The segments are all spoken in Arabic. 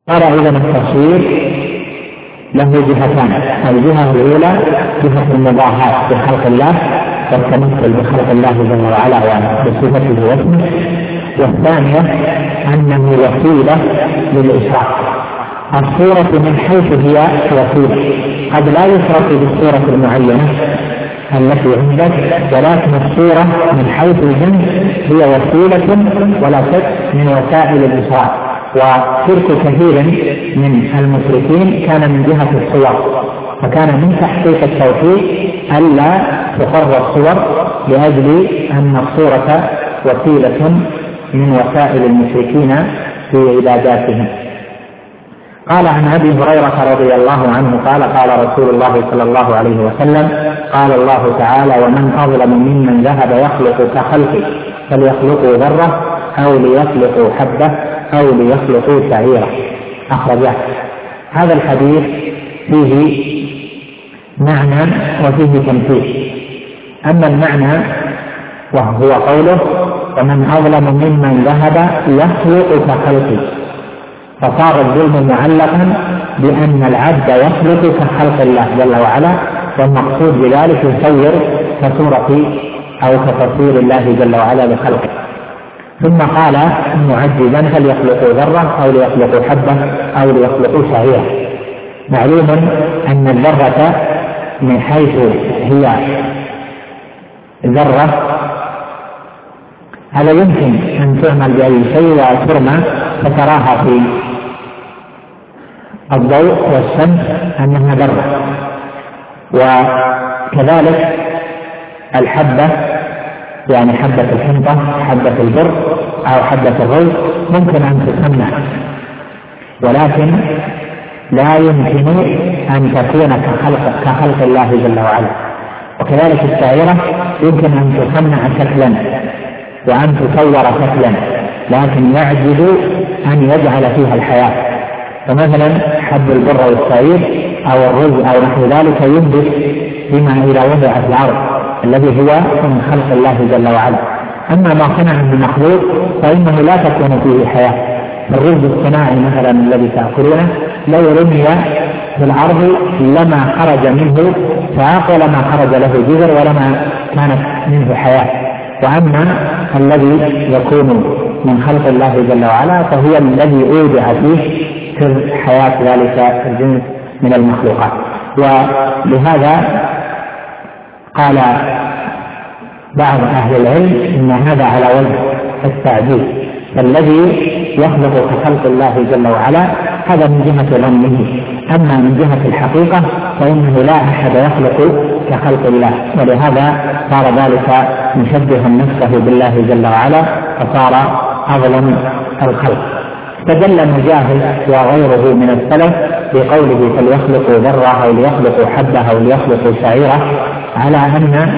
قال إذن التصوير له جهتان: الجهة الأولى جهة المضاهاة بخلق الله والتمثل بخلق الله جل وعلا وبصفته واسمه، والثانية أنه وسيلة للإشراك. الصورة من حيث هي وسيلة قد لا يشرك بالصورة المعينة التي عندك، ولكن الصورة من حيث الجنس هي وسيلة ولا شك من وسائل الإشراك. وشرك كثير من المشركين كان من جهة الصور، فكان من تحقيق التوحيد ألا تقر الصور لأجل أن الصورة وسيلة من وسائل المشركين في عباداتهم. قال عن أبي هريرة رضي الله عنه قال: قال رسول الله صلى الله عليه وسلم: قال الله تعالى: ومن أظلم ممن ذهب يخلق كخلقي فليخلقوا ذرة أو ليخلقوا حبة أو ليخلقوا شعيرة. أخرجه. هذا الحديث فيه معنى وفيه تمثيل. أما المعنى وهو قوله: ومن أظلم ممن ذهب يخلق كخلقي، فصار الظلم معلقا بأن العبد يخلق كخلق الله جل وعلا، والمقصود بذلك يصور كصورة أو كتصوير الله جل وعلا لخلقه. ثم قال معجزا: فليخلقوا ذرة أو ليخلقوا حبة أو ليخلقوا شعيرة. معلوم أن الذرة من حيث هي ذرة هذا يمكن أن تعمل بأي شيء وترمى فتراها في الضوء والشمس أنها ذرة. وكذلك الحبة، يعني حبة الحنطة، حبة البر أو حبة الرز، ممكن أن تسمى، ولكن لا يمكن أن تكون كخلق الله جل وعلا. وكذلك الشعيرة يمكن أن تصنع شكلا وأن تصور شكلا، لكن يعجز أن يجعل فيها الحياة. فمثلا حب البر والشعير أو الرز أو نحو ذلك ينبت فيما إذا وضع في الأرض، الذي هو من خلق الله جل وعلا. أما ما صنع من مخلوق فإنه لا تكون فيه حياة. الرز الصناعي مثلا الذي تأكلونه لو رمي في الأرض لما خرج منه ساق ولما خرج له جذر ولما كانت منه حياة. وأما الذي يكون من خلق الله جل وعلا فهو الذي أودع فيه سر حياة ذلك الجنس من المخلوقات. ولهذا قال بعض أهل العلم إن هذا على وجه التعجيز، فالذي يخلق كخلق الله جل وعلا هذا من جهة ظنه، أما من جهة الحقيقة فإنه لا أحد يخلق كخلق الله، ولهذا صار ذلك مشبها نفسه بالله جل وعلا فصار أظلم الخلق. استدل مجاهد وغيره من السلف بقوله فليخلقوا ذرة أو ليخلقوا حبة أو ليخلقوا شعيرة على أن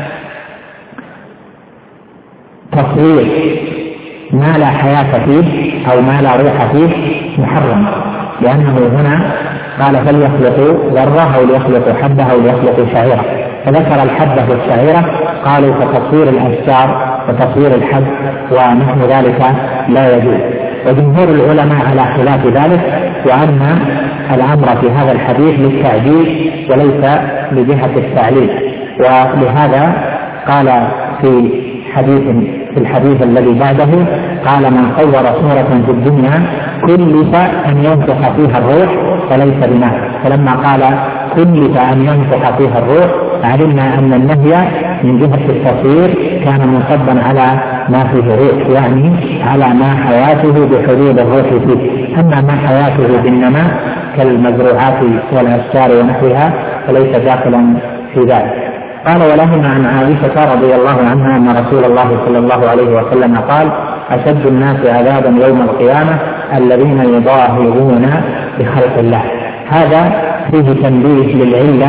تصوير ما لا حياة فيه أو ما لا روح فيه محرم، لأنه هنا قال فليخلقوا ذرة أو ليخلقوا حبة أو ليخلقوا شعيرة، فذكر الحبة والشعيرة قالوا كتصوير الأشجار وتصوير الحب ونحو ذلك لا يجوز. وجمهور العلماء على خلاف ذلك، وأن الأمر في هذا الحديث للتعجيز وليس لجهة التعليل. ولهذا قال في الحديث الذي بعده قال من صور صورة في الدنيا كلف أن ينفخ فيها الروح فليس بنافخ. فلما قال كلف أن ينفخ فيها الروح علمنا أن النهي من جهة التصوير كان منصبا على ما فيه روح، يعني على ما حياته بحلول الروح فيه. أما ما حياته بالنماء كالمزروعات والأشجار ونحوها فليس داخلا في ذلك. قال ولهما عن عائشة رضي الله عنها أن رسول الله صلى الله عليه وسلم قال أشد الناس عذابا يوم القيامة الذين يضاهئون بخلق الله. هذا فيه تنبيه للعلة،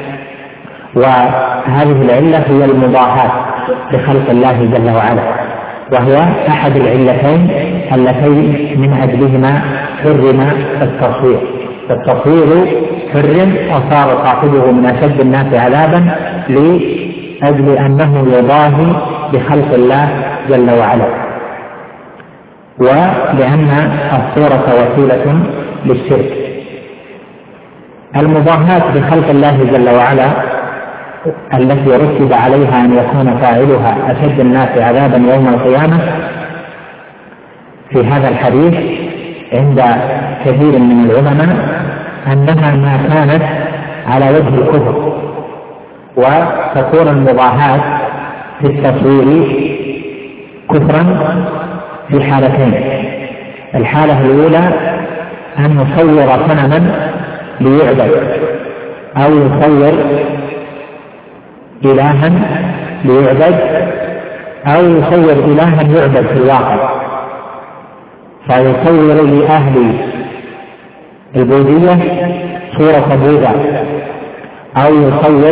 وهذه العلة هي المضاهاة بخلق الله جل وعلا، وهي أحد العلتين اللتين من أجلهما حرم التصوير. فالتصوير حرم وصار صاحبه من أشد الناس عذابا لأجل أنه يضاهي بخلق الله جل وعلا، ولأن الصورة وسيلة للشرك. المضاهاة بخلق الله جل وعلا التي رتب عليها أن يكون فاعلها أشد الناس عذابا يوم القيامة في هذا الحديث عند كثير من العلماء أنها ما كانت على وجه الكفر، وتكون المضاهاة في التصوير كفرا في حالتين. الحالة الأولى أن يصور صنما ليعبد، أو يصور إلها ليعبد، أو يصور إلها يعبد في الواقع، فيصور لأهل البوذية صورة بوذا، أو يصور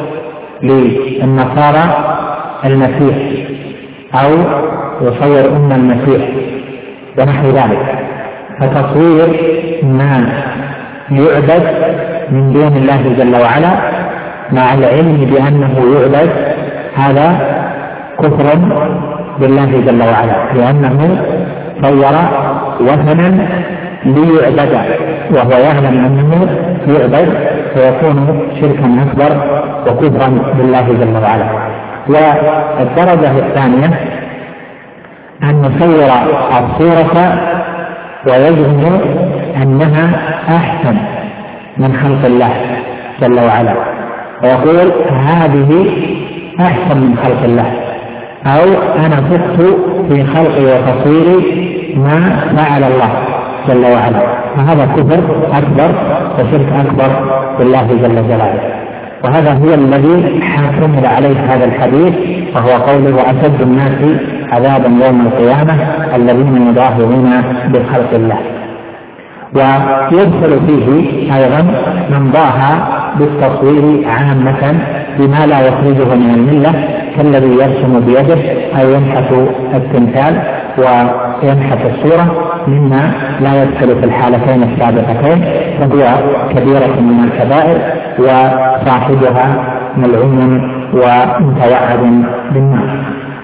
للنصارى المسيح، أو يصور المسيح ونحو ذلك. فتصوير ما يعبد من دون الله جل وعلا مع العلم بأنه يعبد هذا كفر بالله جل وعلا، لأنه صور وثنا ليعبد وهو يعلم أنه يعبد، فيكون شركا أكبر وكفرا بالله جل وعلا. والدرجة الثانية أن نصور الصورة ويزعم أنها أحسن من خلق الله جل وعلا، ويقول هذه أحسن من خلق الله، أو أنا فقت في خلقي وتصويري ما فعل الله جل وعلا، فهذا كفر أكبر وشرك أكبر بالله جل جلاله. وهذا هو الذي حمل عليه هذا الحديث، وهو قوله أشد الناس عذابا يوم القيامة الذين يضاهئون بخلق الله. ويدخل فيه أيضا من ضاهى بالتصوير عامة بما لا يخرجه من الملة، كالذي يرسم بيده أو ينحت التمثال وينحت الصورة، مما لا يدخل في الحالتين السابقتين، فهو كبيرة من الكبائر وصاحبها ملعون ومتوعد بالنار.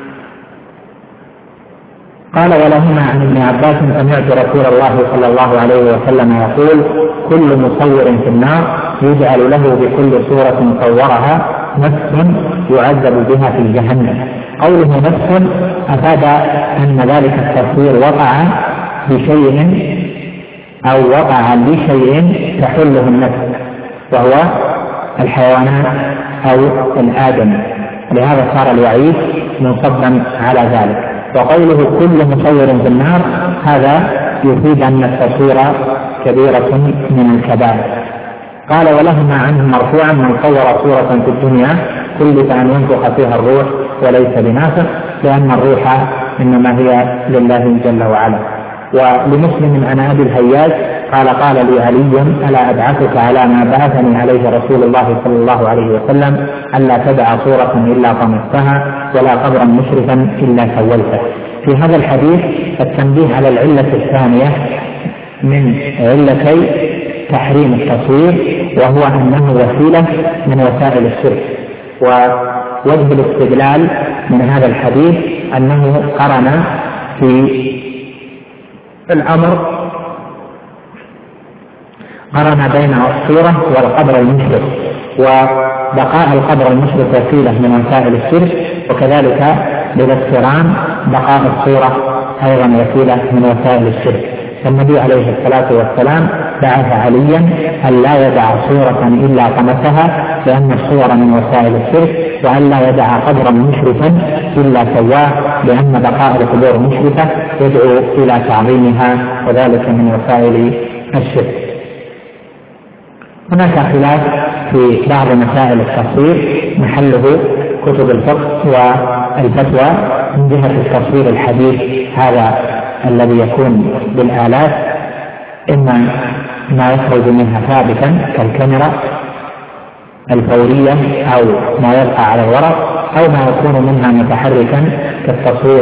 قال ولهما عن ابن عباس سمعت رسول الله صلى الله عليه وسلم يقول كل مصور في النار يجعل له بكل صورة صورها نفس يعذب بها في جهنم. قوله نفس أفاد أن ذلك التصوير وقع بشيء أو وقع لشيء تحله النفس، وهو الحيوانات أو الآدم، لهذا صار الوعيد منصبا على ذلك. وقوله كل مصور في النار هذا يفيد أن التصوير كبيرة من الكبائر. قال ولهما عنه مرفوعا من صور صورة في الدنيا كلف أن ينفخ فيها الروح وليس بنافخ، لأن الروح إنما هي لله جل وعلا. ولمسلم عن أبي الهياج قال لي علي ألا أبعثك على ما بعثني عليه رسول الله صلى الله عليه وسلم ألا تدع صورة إلا طمستها ولا قبرا مشرفا إلا سويته. في هذا الحديث التنبيه على العلة الثانية من علتي تحريم التصوير، وهو أنه وسيلة من وسائل الشرك. ووجه الاستدلال من هذا الحديث أنه قرن في الأمر قرن بين الصورة والقبر المشرف، وبقاء القبر المشرف وسيلة من وسائل الشرك، وكذلك بالاقتران بقاء الصورة أيضا وسيلة من وسائل الشرك. فالنبي عليه الصلاة والسلام بعث عليا أن لا يدع صورة إلا طمسها، لأن الصور من وسائل الشرك، وأن لا يدع قبرا مشرفا إلا سواه، لأن بقاء القبور مشرفة يدعو إلى تعظيمها، وذلك من وسائل الشرك. هناك خلاف في بعض مسائل التصوير محله كتب الفقه والفتوى. من جهة التصوير الحديث هذا الذي يكون بالآلات، إما ما يخرج منها ثابتا كالكاميرا الفورية أو ما يبقى على الورق، أو ما يكون منها متحركا كالتصوير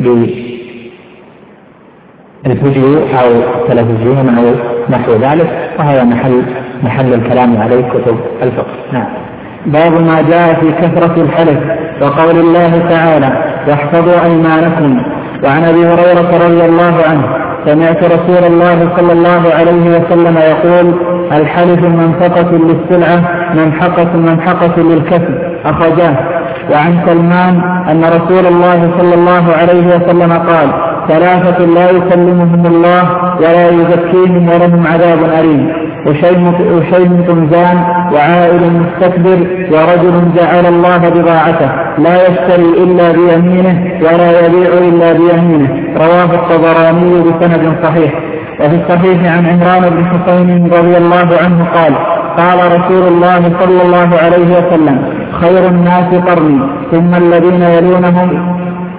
بالفيديو أو التلفزيون أو نحو ذلك، وهذا محل الكلام عليه كتب الفقه. نعم. باب ما جاء في كثرة الحلف وقول الله تعالى واحفظوا أيمانكم. وعن أبي هريرة رضي الله عنه سمعت رسول الله صلى الله عليه وسلم يقول: الحلف منفقة للسلعة منحقة للكسب. أخرجاه. وعن سلمان أن رسول الله صلى الله عليه وسلم قال: ثلاثة لا يكلمهم الله ولا يزكيهم ولهم عذاب أليم: وشيم زان، وعائل مستكبر، ورجل جعل الله بضاعته لا يشتري إلا بيمينه ولا يبيع إلا بيمينه. رواه الطبراني بسند صحيح. وفي الصحيح عن عمران بن حسين رضي الله عنه قال: قال رسول الله صلى الله عليه وسلم: خير الناس قرني ثم الذين يلونهم.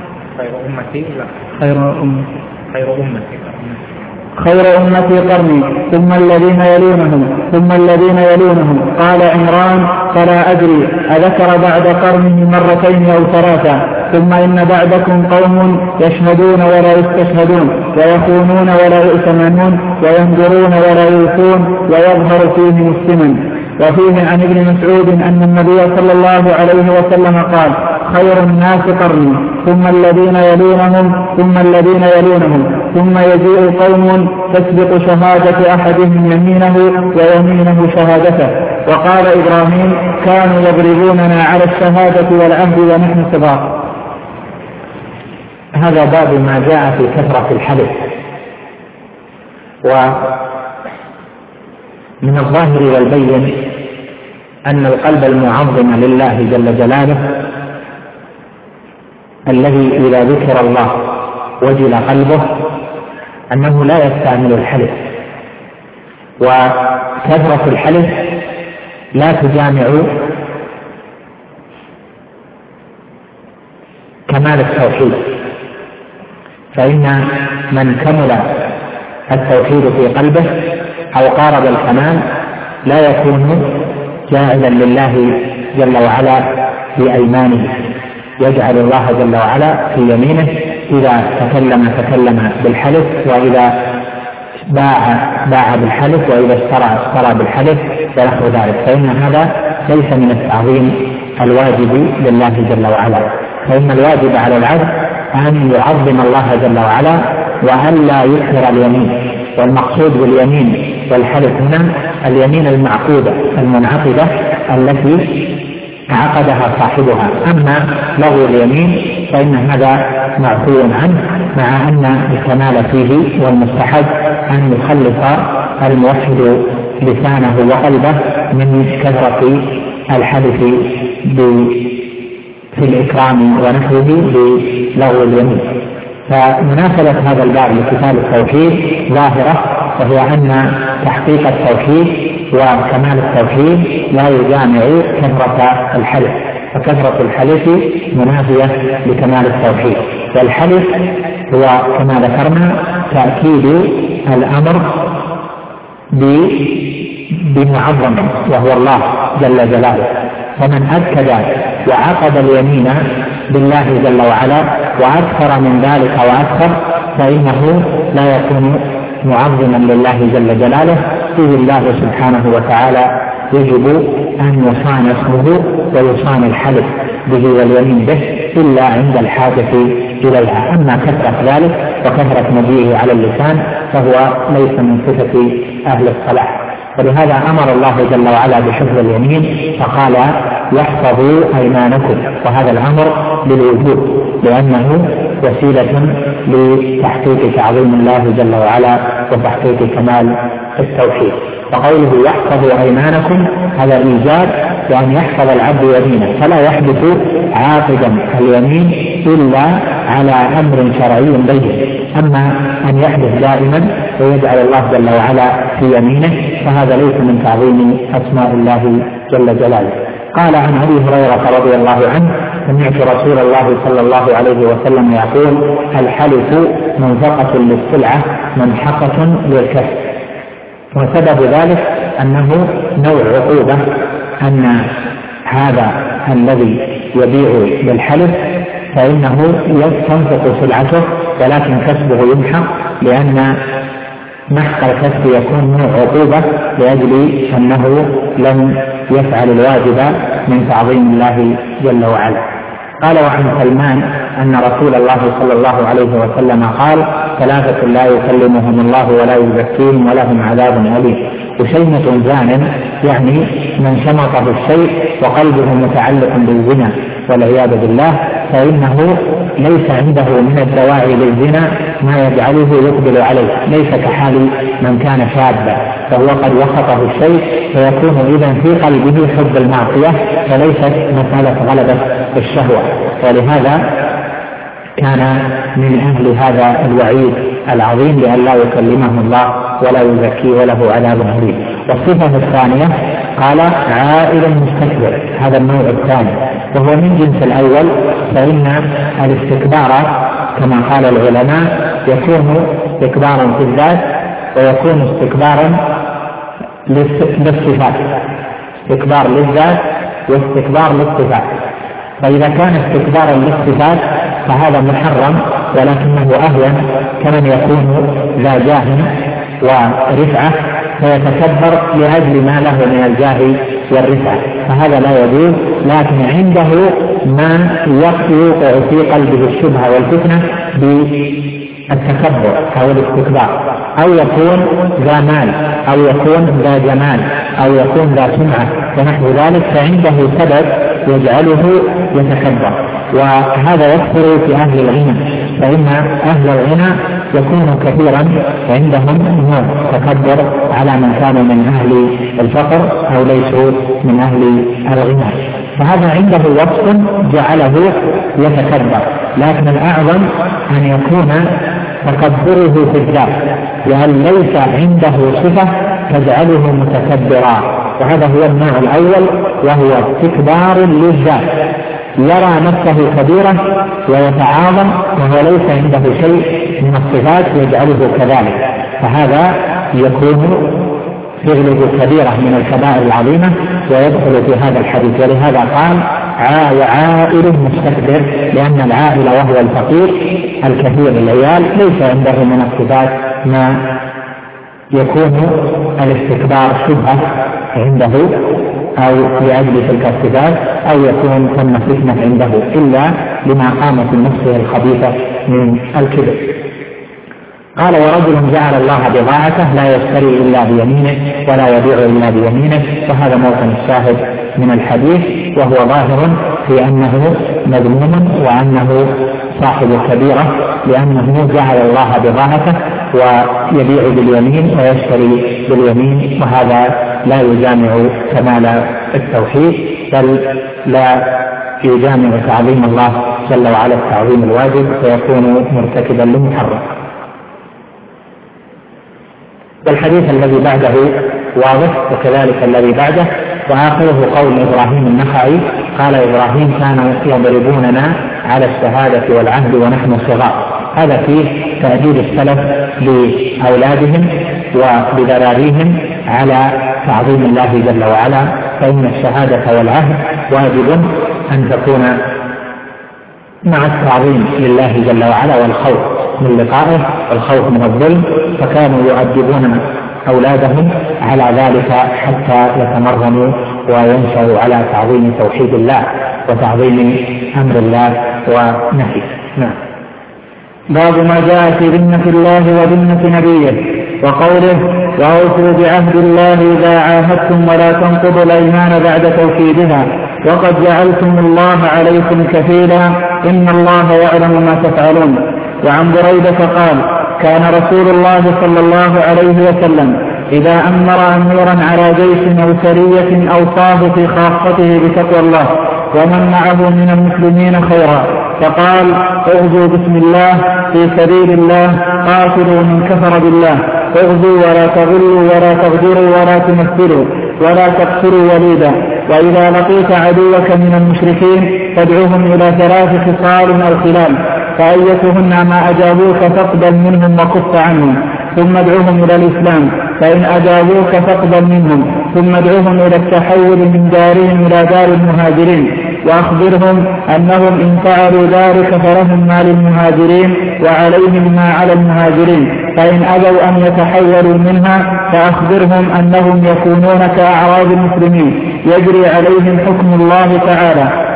خير أمتي قرني ثم الذين يلونهم. قال عمران: فلا أدري أذكر بعد قرنه مرتين أو ثلاثة. ثم إن بعدكم قوم يشهدون ولا يستشهدون، ويخونون ولا يؤتمنون، وينذرون ولا يوفون، ويظهر فيهم السمن. وفيه عن ابن مسعود أن النبي صلى الله عليه وسلم قال: خير الناس قرني ثم الذين يلونهم ثم يجيء قوم تسبق شهادة أحدهم يمينه ويمينه شهادته. وقال إبراهيم: كانوا يضربوننا على الشهادة والعهد ونحن صغار. هذا باب ما جاء في كثرة الحلف. ومن الظاهر والبين أن القلب المعظم لله جل جلاله الذي إذا ذكر الله وجل قلبه أنه لا يستعمل الحلف. وكثرة الحلف لا تجامع كمال التوحيد، فإن من كمل التوحيد في قلبه أو قارب الكمال لا يكون جاعلا لله جل وعلا بأيمانه، يجعل الله جل وعلا في يمينه إذا تكلم بالحلف، وإذا باع بالحلف، وإذا اشترى بالحلف ونحو ذلك، فإن هذا ليس من التعظيم الواجب لله جل وعلا. فإن الواجب على العبد أن يعظم الله جل وعلا وأن لا يكثر اليمين. والمقصود باليمين والحلف هنا اليمين المعقودة المنعقدة التي عقدها صاحبها. أما لغو اليمين فإن هذا معفو عنه، مع أن الكمال فيه والمستحب أن يخلص الموحد لسانه وقلبه من كثرة الحلف في الإكرام ونحوه بلغو اليمين. فمناسبة هذا الباب لكتاب التوحيد ظاهرة، وهي أن تحقيق التوحيد وكمال التوحيد لا يجامع كثرة الحلف، فكثرة الحلف منافية لكمال التوحيد. والحلف هو كما ذكرنا تأكيد الأمر بمعظم وهو الله جل جلاله. فمن أكد وعقد اليمين بالله جل وعلا وأكثر من ذلك وأكثر فإنه لا يكون معظما لله جل جلاله، إذ الله سبحانه وتعالى يجب أن يصان اسمه ويصان الحلف به واليمين به إلا عند الحاجة إليها. أما كثرة ذلك وكثرة مجيئه على اللسان فهو ليس من صفة أهل الصلاح. ولهذا أمر الله جل وعلا بحفظ اليمين فقال: واحفظوا أيمانكم، وهذا الأمر للوجوب لأنه وسيلة لتحقيق تعظيم الله جل وعلا وتحقيق كمال التوحيد. وقوله يحفظوا أيمانكم هذا إيجاب، وأن يحفظ العبد يمينه، فلا يحدث عاقدا اليمين إلا على أمر شرعي بين. أما أن يحدث دائما ويجعل الله جل وعلا في يمينه فهذا ليس من تعظيم أسماء الله جل جلاله. قال عن أبي هريرة رضي الله عنه: سمعت رسول الله صلى الله عليه وسلم يقول: الحلف منفقة للسلعة منحقة للكسب. وسبب ذلك أنه نوع عقوبة، أن هذا الذي يبيع بالحلف فإنه تنفق سلعته ولكن كسبه يمحق، لأن محق الكسب يكون نوع عقوبة لأجل أنه لم يفعل الواجب من تعظيم الله جل وعلا. قال: وعن سلمان أن رسول الله صلى الله عليه وسلم قال: ثلاثة لا يكلمهم الله ولا يزكيهم ولهم عذاب أليم. وشيمة زان يعني من شمطه الشيء وقلبه متعلق بالزنا والعياذ بالله، فإنه ليس عنده من الدواعي للزنا ما يجعله يقبل عليه، ليس كحال من كان شابا فهو قد وسطه الشيء فيكون إذن في قلبه حب المعصية، فليست مسألة غلبة الشهوة. ولهذا كان من أهل هذا الوعيد العظيم لأن لا يكلمه الله ولا يزكي وله عذاب أليم. والصفة الثانية قال عائل مستكبر، هذا النوع الثاني وهو من جنس الأول، فإن الاستكبار كما قال العلماء يكون استكبارا في الذات ويكون استكبارا للصفات، استكبار للذات واستكبار للصفات. فإذا كان استكبارا للصفات فهذا محرم، ولكنه أهون كمن يكون ذا جاه ورفعة فيتكبر لأجل ما له من الجاه والرفعة، فهذا لا يجوز. لكن عنده ما يوقع في قلبه الشبهة والفتنة بالتكبر أو الاستكبار، أو يكون ذا مال أو يكون ذا جمال أو يكون ذا سمعة ونحو ذلك، فعنده سبب يجعله يتكبر. وهذا يكثر في أهل الغنى، فإن أهل الغنى يكون كثيرا عندهم نوع تكبر على من كانوا من أهل الفقر أو ليسوا من أهل الغنى، فهذا عنده وصف جعله يتكبر. لكن الأعظم أن يكون تكبره في الذات، لأن ليس عنده صفة تجعله متكبرا، وهذا هو النوع الأول وهو استكبار للذات، يرى نفسه كبيرة ويتعاظم وهو ليس عنده شيء من الصفات يجعله كذلك، فهذا يكون يغلب كبيرة من الكبائر العظيمة ويدخل في هذا الحديث. ولهذا قال عائل مستكبر، لأن العائل وهو الفقير الكثير العيال ليس عنده من الصفات ما يكون الاستكبار شبهة عنده أو لأجل تلك الصفات، أو يكون ثم فتنة عنده إلا لما قام في نفسه الخبيثة من الكبر. قال ورجل جعل الله بضاعته لا يشتري إلا بيمينه ولا يبيع إلا بيمينه، وهذا موطن الشاهد من الحديث، وهو ظاهر في أنه مذموم وأنه صاحب كبيرة، لأنه جعل الله بضاعته ويبيع باليمين ويشتري باليمين، وهذا لا يجامع كمال التوحيد، بل لا يجامع تعظيم الله جل وعلا التعظيم الواجب، فيكون مرتكبا للمحرم. والحديث الذي بعده واضح وكذلك الذي بعده. وآخره قول إبراهيم النخعي قال إبراهيم كانوا يضربوننا على الشهادة والعهد ونحن صغار، هذا فيه تأديب السلف لأولادهم وبذراريهم على تعظيم الله جل وعلا، فإن الشهادة والعهد واجب أن تكون مع التعظيم لله جل وعلا والخوف من لقائه والخوف من الظلم، فكانوا يؤدبون أولادهم على ذلك حتى يتمرنوا وينشأوا على تعظيم توحيد الله وتعظيم أمر الله ونهيه. نعم. باب ما جاء في ذمة الله وذمة نبيه، وقوله وأوفوا بعهد الله إذا عاهدتم ولا تنقضوا الأيمان بعد توكيدها وقد جعلتم الله عليكم كفيلا إن الله يعلم ما تفعلون. وعن بريدة قال كان رسول الله صلى الله عليه وسلم إذا أمر أميرا على جيش أو سرية أوصاه في خاصته بتقوى الله ومن معه من المسلمين خيرا، فقال اغزوا بسم الله في سبيل الله قاتلوا من كفر بالله، اغزوا ولا تغلوا ولا تغدروا ولا تمثلوا ولا تقتلوا وليدا، وإذا لقيت عدوك من المشركين فادعوهم إلى 3 خصال أو خلال، فأيتهن ما أجابوك فاقبل منهم وكف عنهم، ثم ادعوهم إلى الإسلام، فإن أجابوك فاقبل منهم، ثم ادعوهم إلى التحول من دارهم إلى دار المهاجرين، وأخبرهم أنهم إن فعلوا ذلك فلهم ما للمهاجرين وعليهم ما على المهاجرين، فإن أبوا أن يتحولوا منها فأخبرهم أنهم يكونون كأعراب المسلمين يجري عليهم حكم الله تعالى،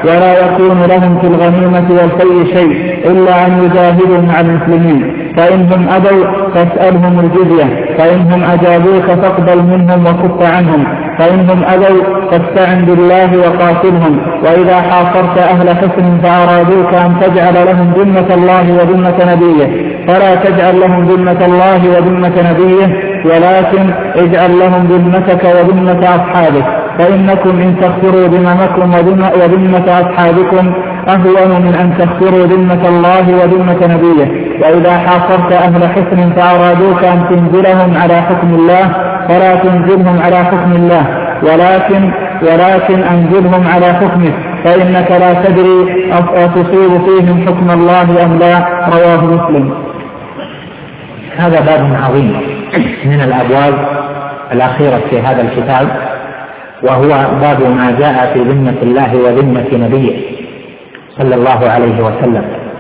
ولا يكون لهم في الغنيمة والفيء شيء إلا أن يجاهدوا مع المسلمين، فإنهم أبوا فاسألهم الجزية، فإنهم أجابوك فاقبل منهم وكف عنهم، فإنهم أبوا فاستعن بالله وقاتلهم. وإذا حاصرت أهل حصن فأرادوك أن تجعل لهم ذمة الله وذمة نبيه فلا تجعل لهم ذمة الله وذمة نبيه، ولكن اجعل لهم ذمتك وذمة أصحابك، فإنكم إن تخسروا ذممكم وذمة أصحابكم أهون من أن تخسروا ذمة الله وذمة نبيه. وإذا حاصرت أهل حصن فأرادوك أن تنزلهم على حكم الله فلا تنزلهم على حكم الله، ولكن أنزلهم على حكمك، فإنك لا تدري أتصيب فيهم حكم الله أم لا. رواه مسلم. هذا باب عظيم من الأبواب الأخيرة في هذا الكتاب، وهو باب ما جاء في ذمة الله وذمة نبيه صلى الله عليه وسلم.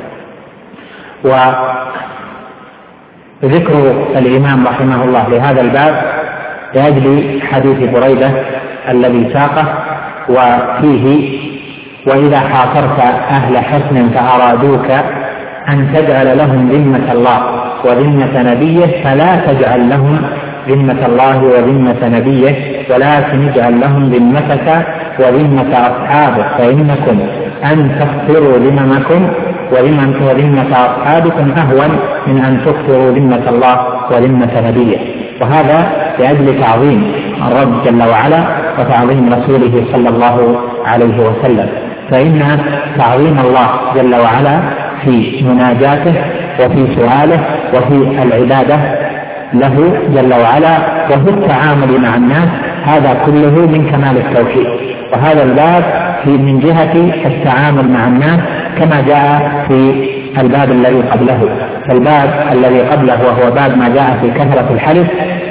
وذكر الإمام رحمه الله لهذا الباب لأجل حديث بريدة الذي ساقه وفيه: وإذا حاصرت أهل حصن فأرادوك أن تجعل لهم ذمة الله وذمة نبيه فلا تجعل لهم ذمة الله وذمة نبيه، ولكن اجعل لهم ذمتك وذمة أصحابك، فإنكم أن تخسروا ذممكم وذمة أصحابكم أهون من أن تخسروا ذمة الله وذمة نبيه. وهذا لأجل تعظيم الرب جل وعلا وتعظيم رسوله صلى الله عليه وسلم، فإن تعظيم الله جل وعلا في مناجاته وفي سؤاله وفي العبادة له جل وعلا وفي التعامل مع الناس، هذا كله من كمال التوحيد. وهذا الباب من جهة التعامل مع الناس كما جاء في الباب الذي قبله. فالباب الذي قبله وهو باب ما جاء في كثرة الحلف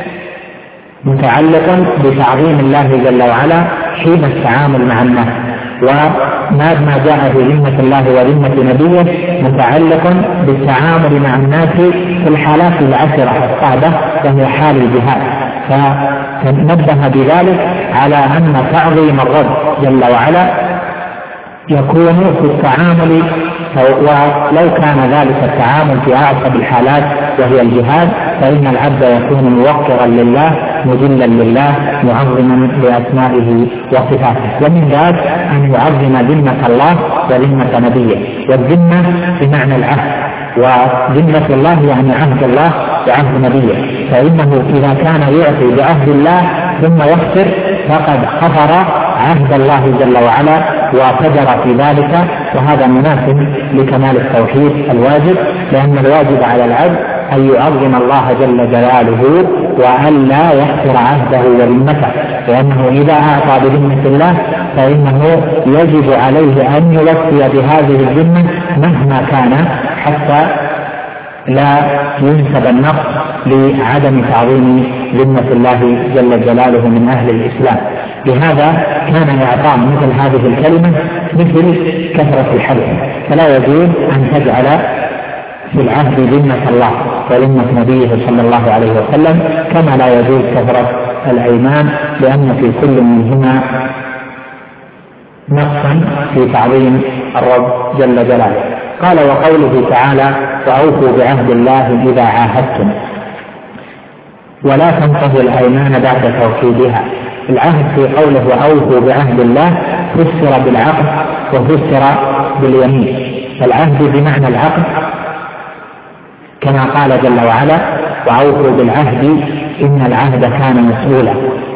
متعلق بتعظيم الله جل وعلا حين التعامل مع الناس، وما جاء في ذمة الله وذمة نبيه متعلق بالتعامل مع الناس في الحالات العشرة الصعبة وهي حال الجهاد. فنبه بذلك على أن تعظيم الرب جل وعلا يكون في التعامل، ولو كان ذلك التعامل في أعصب الحالات وهي الجهاد، فإن العبد يكون موقرا لله مجلا لله معظما لأسمائه وصفاته. ومن ذلك أن يعظم ذمة الله وذمة نبيه، والذمة بمعنى العهد، وذمة الله يعني عهد الله وعهد نبيه، فإنه إذا كان يعطي بعهد الله ثم يخسر فقد خفر عهد الله جل وعلا وفجر في ذلك، وهذا مناسب لكمال التوحيد الواجب، لأن الواجب على العبد أن يعظم الله جل جلاله وأن لا يخسر عهده وذمته، لأنه إذا أعطى بذمة الله فإنه يجب عليه أن يوفي بهذه الذمة مهما كان، حتى لا ينسب النقص لعدم تعظيم ذمة الله جل جلاله من أهل الإسلام. لهذا كان إعطاء مثل هذه الكلمة مثل كثرة الحلف، فلا يجوز أن تجعل في العهد ذمة الله وذمة نبيه صلى الله عليه وسلم، كما لا يجوز كثرة الأيمان، لأن في كل منهما نقصا في تعظيم الرب جل جلاله. قال: وقوله تعالى: وأوفوا بعهد الله إذا عاهدتم، ولا تنقضوا الأيمان بعد توكيدها. العهد في قوله وأوفوا بعهد الله فسر بالعقد وفسر باليمين، فالعهد بمعنى العقد كما قال جل وعلا: وأوفوا بالعهد إن العهد كان مسؤولا.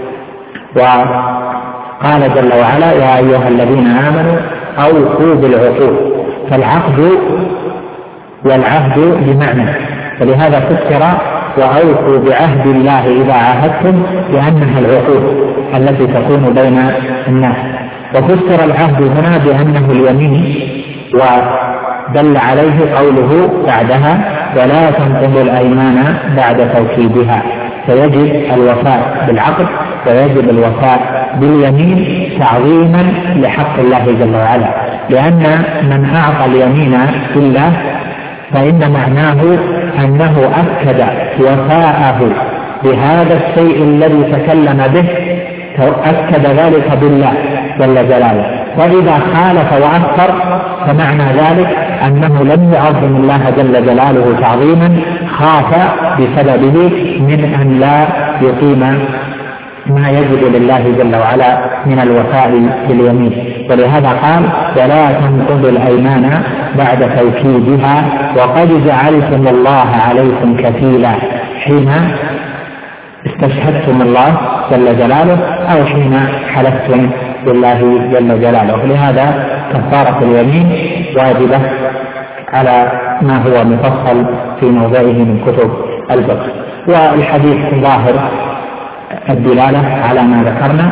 وقال جل وعلا: يا أيها الذين آمنوا أوفوا بالعقود، فالعقد والعهد بمعنى، فلهذا فسر وأوفوا بعهد الله إذا عاهدتم لأنها العقود التي تكون بين الناس. وفسر العهد هنا بأنه اليمين، ودل عليه قوله بعدها: ولا تنقضوا الأيمان بعد توكيدها، فيجب الوفاء بالعقد ويجب الوفاء باليمين تعظيما لحق الله جل وعلا، لأن من أعطى اليمين بالله فإن معناه أنه أكد وفاءه بهذا الشيء الذي تكلم به، أكد ذلك بالله جل جلاله، وإذا خالف وأكثر فمعنى ذلك أنه لم يعظم الله جل جلاله تعظيما خاف بسببه من أن لا يقيم ما يجب لله جل وعلا من الوفاء باليمين. ولهذا قال: ولا تنقضوا الأيمان بعد توكيدها وقد جعلتم الله عليكم كفيلا حين استشهدتم الله جل جلاله أو حين حلفتم بالله جل جلاله. لهذا كفارة اليمين واجبة على ما هو مفصل في موضعه من كتب الفقه. والحديث ظاهر الدلالة على ما ذكرنا،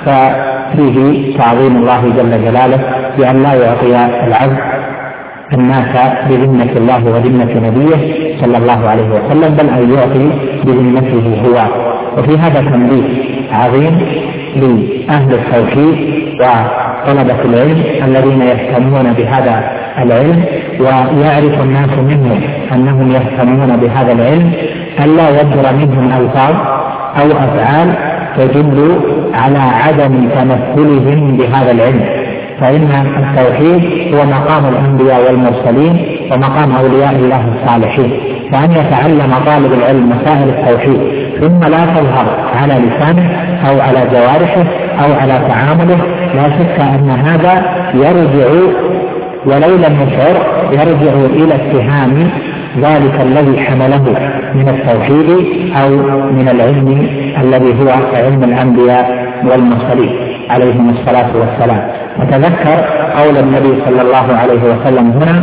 ففيه تعظيم الله جل جلاله بأن لا يعطي العبد الناس بذمة الله وذمة نبيه صلى الله عليه وسلم، بل أن يعطي بذمته هو. وفي هذا تنبيه عظيم لأهل التوحيد وطلبة العلم الذين يهتمون بهذا العلم، ويعرف الناس منهم أنهم يهتمون بهذا العلم، ألا يصدر منهم ألفاظ أو أفعال تدل على عدم تمثلهم بهذا العلم. فإن التوحيد هو مقام الأنبياء والمرسلين ومقام أولياء الله الصالحين، فأن يتعلم طالب العلم مسائل التوحيد ثم لا تظهر على لسانه أو على جوارحه أو على تعامله، لا شك أن هذا يرجع ولو لم يشعر يرجع إلى اتهام ذلك الذي حمله من التوحيد أو من العلم الذي هو علم الأنبياء والمرسلين عليهم الصلاة والسلام. وتذكر قول النبي صلى الله عليه وسلم هنا: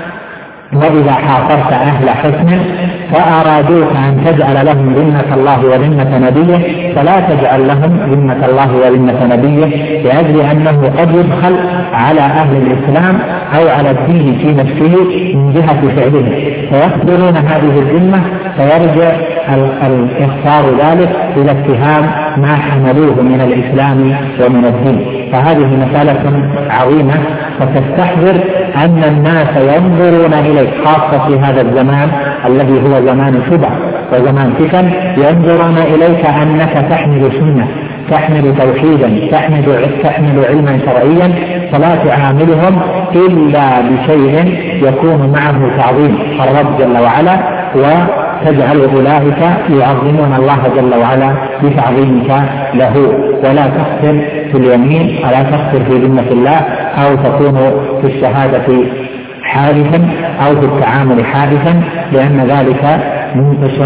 وإذا حاصرت أهل حسن فأرادوك أن تجعل لهم ذمة الله وذمة نبيه فلا تجعل لهم ذمة الله وذمة نبيه، لأجل أنه قد يدخل على أهل الإسلام أو على الدين في نفسه من جهة فعلهم، فيقبلون هذه الذمة، فيرجع الإخبار ذلك إلى اتهام ما حملوه من الإسلام ومن الدين. فهذه مسألة عظيمة، فتستحضر أن الناس ينظرون إليك خاصة في هذا الزمان الذي هو زمان شبع وزمان فتن، ينظرون إليك أنك تحمل سنة، تحمل توحيدا، تحمل علما شرعيا، فلا تعاملهم إلا بشيء يكون معه تعظيم الرب جل وعلا، وتجعل أولئك يعظمون الله جل وعلا بتعظيمك له. ولا تخسر في اليمين ولا تخسر في ذمة الله، أو تكون في الشهادة حادثا أو في التعامل حادثا، لأن ذلك منقص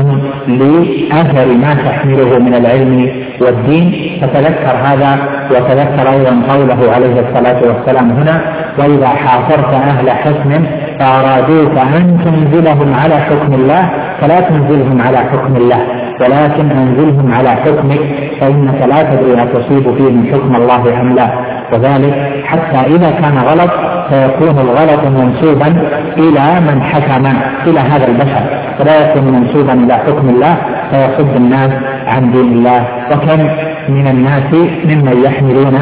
لأثر ما تحمله من العلم والدين. فتذكر هذا، وتذكر أيضا قوله عليه الصلاة والسلام هنا: وإذا حاصرت أهل حسن فأرادوك أن تنزلهم على حكم الله فلا تنزلهم على حكم الله ولكن أنزلهم على حكمك، فإنك لا تدري أتصيب فيهم حكم الله أم لا. وذلك حتى إذا كان غلط فيكون الغلط منسوبا إلى من حكم إلى هذا البشر، فلا يكون منسوبا إلى حكم الله فيصد الناس عن دين الله. وكم من الناس ممن يحملون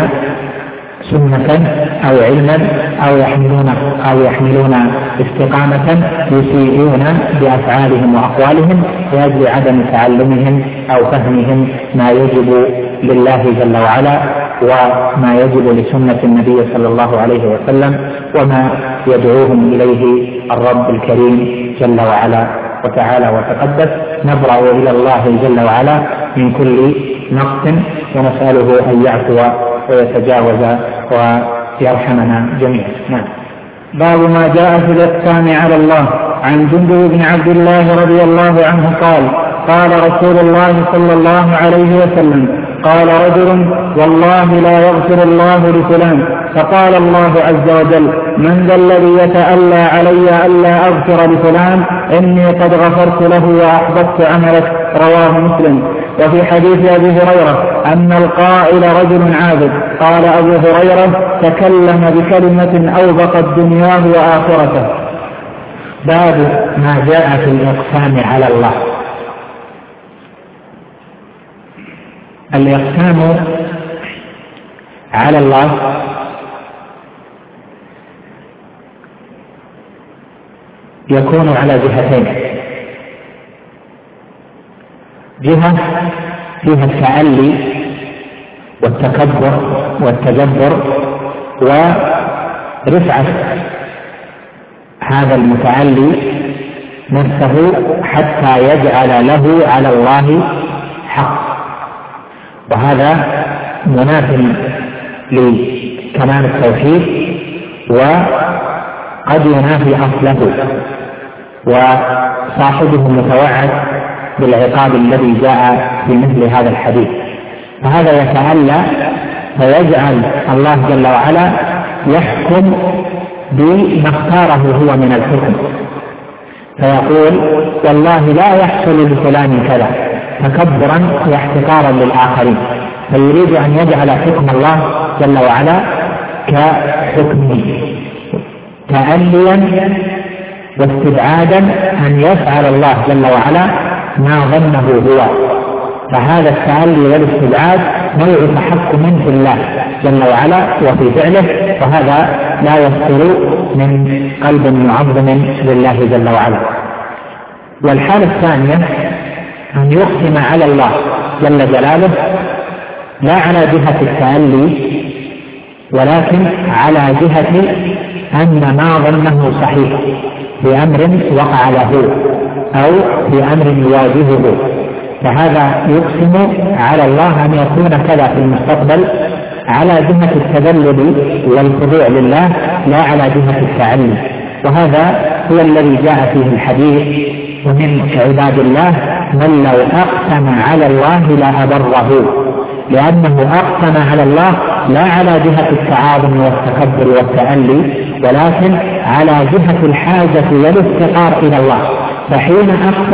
سنة أو علما أو يحملون استقامة يسيئون بأفعالهم وأقوالهم لأجل عدم تعلمهم أو فهمهم ما يجب لله جل وعلا وما يجب لسنة النبي صلى الله عليه وسلم وما يدعوهم إليه الرب الكريم جل وعلا وتعالى وتقدس. نبرأ إلى الله جل وعلا من كل نقص ونسأله أن يعفو ويتجاوز ويرحمنا جميعا. نعم. باب ما جاء في الإقسام على الله. عن جندب بن عبد الله رضي الله عنه قال: قال رسول الله صلى الله عليه وسلم: قال رجل: والله لا يغفر الله لفلان. فقال الله عز وجل: من ذا الذي يتألى علي ألا أغفر لفلان؟ إني قد غفرت له وأحبطت عملك. رواه مسلم. وفي حديث أبي هريرة أن القائل رجل عابد. قال أبو هريرة: تكلم بكلمة أوبقت دنياه وآخرته. باب ما جاء في الإقسام على الله. الإقسام على الله يكون على جهتين: جهة فيها التعلي والتكبر والتجبر ورفعة هذا المتعلي نفسه حتى يجعل له على الله حق، وهذا مناف لكمال التوحيد وقد ينافي أصله، وصاحبه متوعد بالعقاب الذي جاء في مثل هذا الحديث. فهذا يتألى فيجعل الله جل وعلا يحكم بما اختاره هو من الحكم، فيقول والله لا يحصل لفلان كذا تكبرا واحتقارا للآخرين، فيريد أن يجعل حكم الله جل وعلا كحكمه تأليا واستبعادا أن يفعل الله جل وعلا ما ظنه هو. فهذا التألي والاستبعاد نوع تحكم في الله جل وعلا وفي فعله، وهذا لا يصدر من قلب معظم لله جل وعلا. والحالة الثانية أن يقسم على الله جل جلاله لا على جهة التألي ولكن على جهة أن ما ظنه صحيح في أمر وقع له أو في أمر يواجهه، فهذا يقسم على الله أن يكون كذا في المستقبل على جهة التذلل والخضوع لله لا على جهة التعلي. وهذا هو الذي جاء فيه الحديث ومن عباد الله من لو أقسم على الله لأبره، لأنه أقسم على الله لا على جهة التعاظم والتكبر والتألي ولكن على جهة الحاجة والافتقار إلى الله، فحين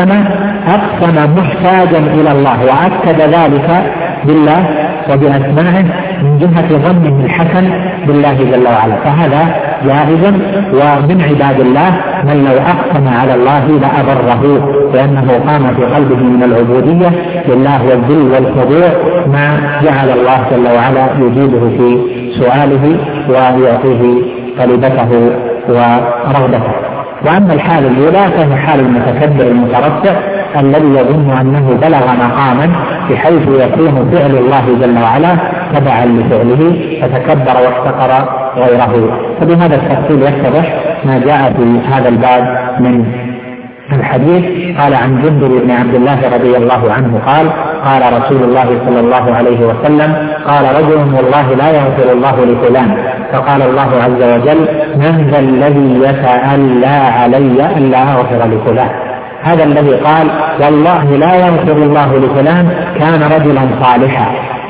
أقسم محتاجا إلى الله وأكد ذلك بالله وبأسمائه من جهة ظنه الحسن بالله جل وعلا، فهذا جائز. ومن عباد الله من لو أقسم على الله لأبره، لأنه قام في قلبه من العبودية لله والذل والخضوع ما جعل الله جل وعلا يجيبه في سؤاله ويعطيه طلبته ورغبته. وأما الحال الأولى فهي حال المتكبر المترفع الذي يظن أنه بلغ مقاما بحيث يكون فعل الله جل وعلا تبعا لفعله فتكبر واحتقر غيره. فبهذا التفصيل يتضح ما جاء في هذا الباب من الحديث. قال عن جندب بن عبد الله رضي الله عنه قال قال رسول الله صلى الله عليه وسلم قال رجل والله لا يغفر الله لفلان، فقال الله عز وجل من ذا الذي يتألى علي ألا أغفر لفلان. هذا الذي قال والله لا يغفر الله لفلان كان رجلا صالحا،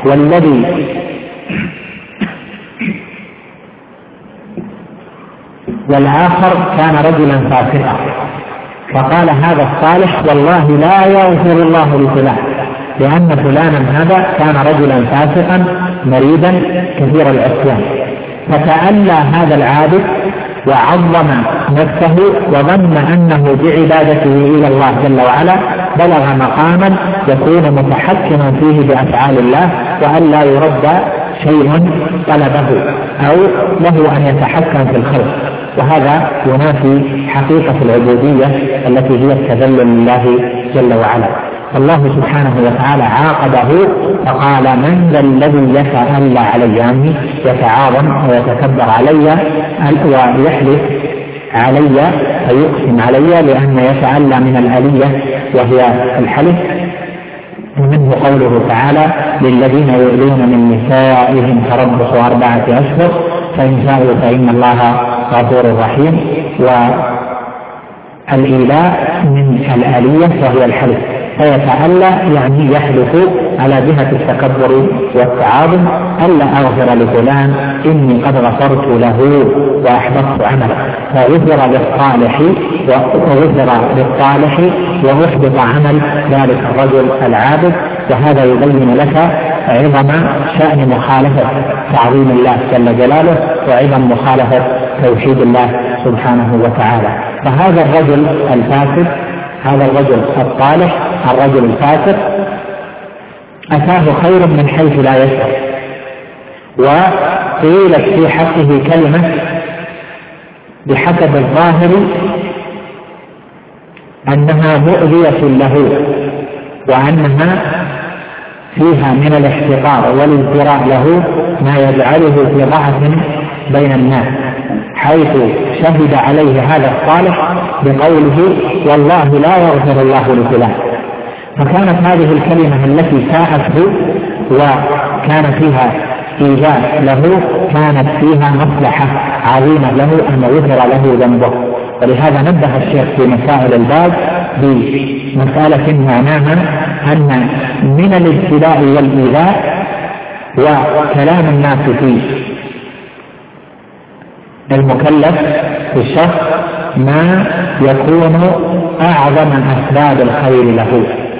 والآخر كان رجلا فاسقا، فقال هذا الصالح والله لا يغفر الله لفلان لأن فلانا هذا كان رجلا فاسقا مريدا كثير العصيان، فتألى هذا العابد وعظم نفسه وظن أنه بعبادته إلى الله جل وعلا بلغ مقاما يكون متحكما فيه بأفعال الله وأن لا يرد شيء طلبه أو له أن يتحكم في الخلق، وهذا ينافي حقيقة العبودية التي هي التذلل لله جل وعلا. الله سبحانه وتعالى عاقبه فقال من ذا الذي يتألى علي، يعني يتعاظم ويتكبر علي ويحلف علي فيقسم علي، لأن يتألى من الآلية وهي الحلف. ومنه قوله تعالى للذين يؤلون من نسائهم تربص 4 أشهر فإن شاءوا فإن الله غفور رحيم. والإيلاء من الآلية وهي الحلف، فيتألى يعني يحلف على جهة التكبر والتعاظم ألا أغفر لفلان إني قد غفرت له وأحبطت عمله، فغفر للصالح وأحبط عمل ذلك الرجل العابد. وهذا يبين لك عظم شأن مخالفة تعظيم الله جل جلاله وعظم مخالفة توحيد الله سبحانه وتعالى. فهذا الرجل الفاسد، هذا الرجل الصالح، الرجل الفاسد أتاه خير من حيث لا يشعر، وقيلت في حقه كلمة بحسب الظاهر أنها مؤذية له وأنها فيها من الاحتقار والازدراء له ما يجعله في ضعف بين الناس، حيث شهد عليه هذا الصالح بقوله والله لا يغفر الله لفلان. فكانت هذه الكلمة التي ساءته وكان فيها إيذاء له كانت فيها مصلحة عظيمة له أن يغفر له ذنبه. ولهذا نبه الشيخ في مسائل الباب بمسألة معناها أن من الابتلاء والإيذاء وكلام الناس في المكلف في الشخص ما يكون أعظم أسباب الخير له.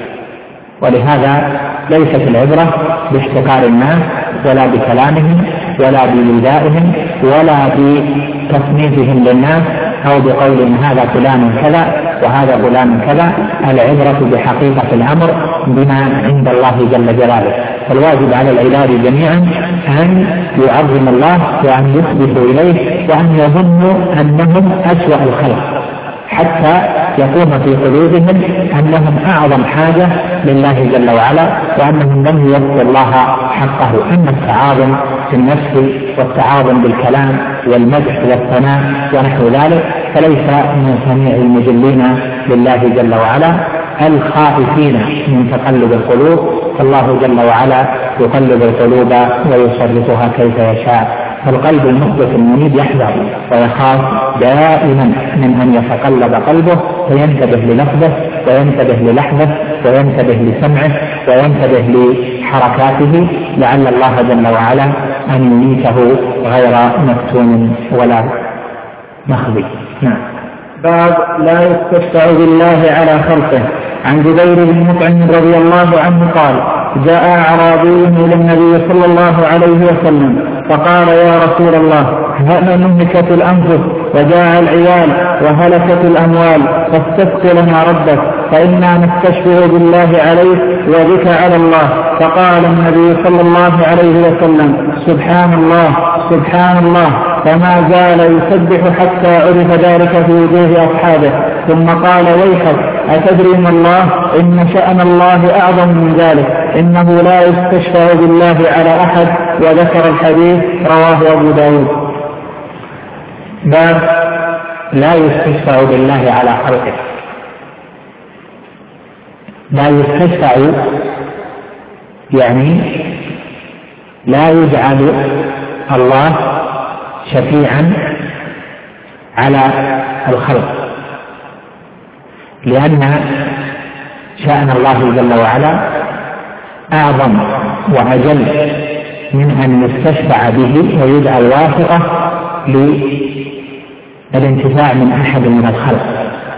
ولهذا ليست العبرة باحتقار الناس ولا بكلامهم ولا بإيذائهم ولا بتصنيفهم للناس أو بقول هذا فلان كذا وهذا فلان كذا. العبرة بحقيقة الأمر بما عند الله جل جلاله. فالواجب على العباد جميعا أن يعظم الله وأن يثبتوا إليه وأن يظنوا أنهم أسوأ الخلق، حتى يقوم في قلوبهم أنهم أعظم حاجة لله جل وعلا وأنهم لم يوفوا الله حقه. أما التعاظم في النفس والتعاظم بالكلام والمدح والثناء ونحو ذلك فليس من سميع المجلين لله جل وعلا الخائفين من تقلب القلوب. فالله جل وعلا يقلب القلوب ويصرفها كيف يشاء. فالقلب المخبت المنيب يحذر ويخاف دائما من أن يتقلب قلبه فينتبه للفظه وينتبه للحظه وينتبه لسمعه وينتبه لحركاته لعل الله جل وعلا أن يميته غير مفتون ولا مخزي. نعم. باب لا يستشفع بالله على خلقه. عن جبير بن مطعم رضي الله عنه قال جاء أعرابي إلى النبي صلى الله عليه وسلم فقال يا رسول الله نهلكت الأنفس وجاء العيال وهلكت الأموال فاستسق لنا ربك فإنا نستشفع بالله عليك وبك على الله. فقال النبي صلى الله عليه وسلم سبحان الله سبحان الله. فما زال يسبح حتى عرف ذلك في وجوه أصحابه. ثم قال ويحك أتدري ما الله إن شأن الله أعظم من ذلك إنه لا يستشفع بالله على أحد. وذكر الحديث رواه أبو داود. باب لا يستشفع بالله على خلقه. لا يستشفع يعني لا يجعل الله شفيعا على الخلق، لأن شأن الله جل وعلا أعظم وأجل من أن يستشفع به ويجعل واسطة للانتفاع من أحد من الخلق.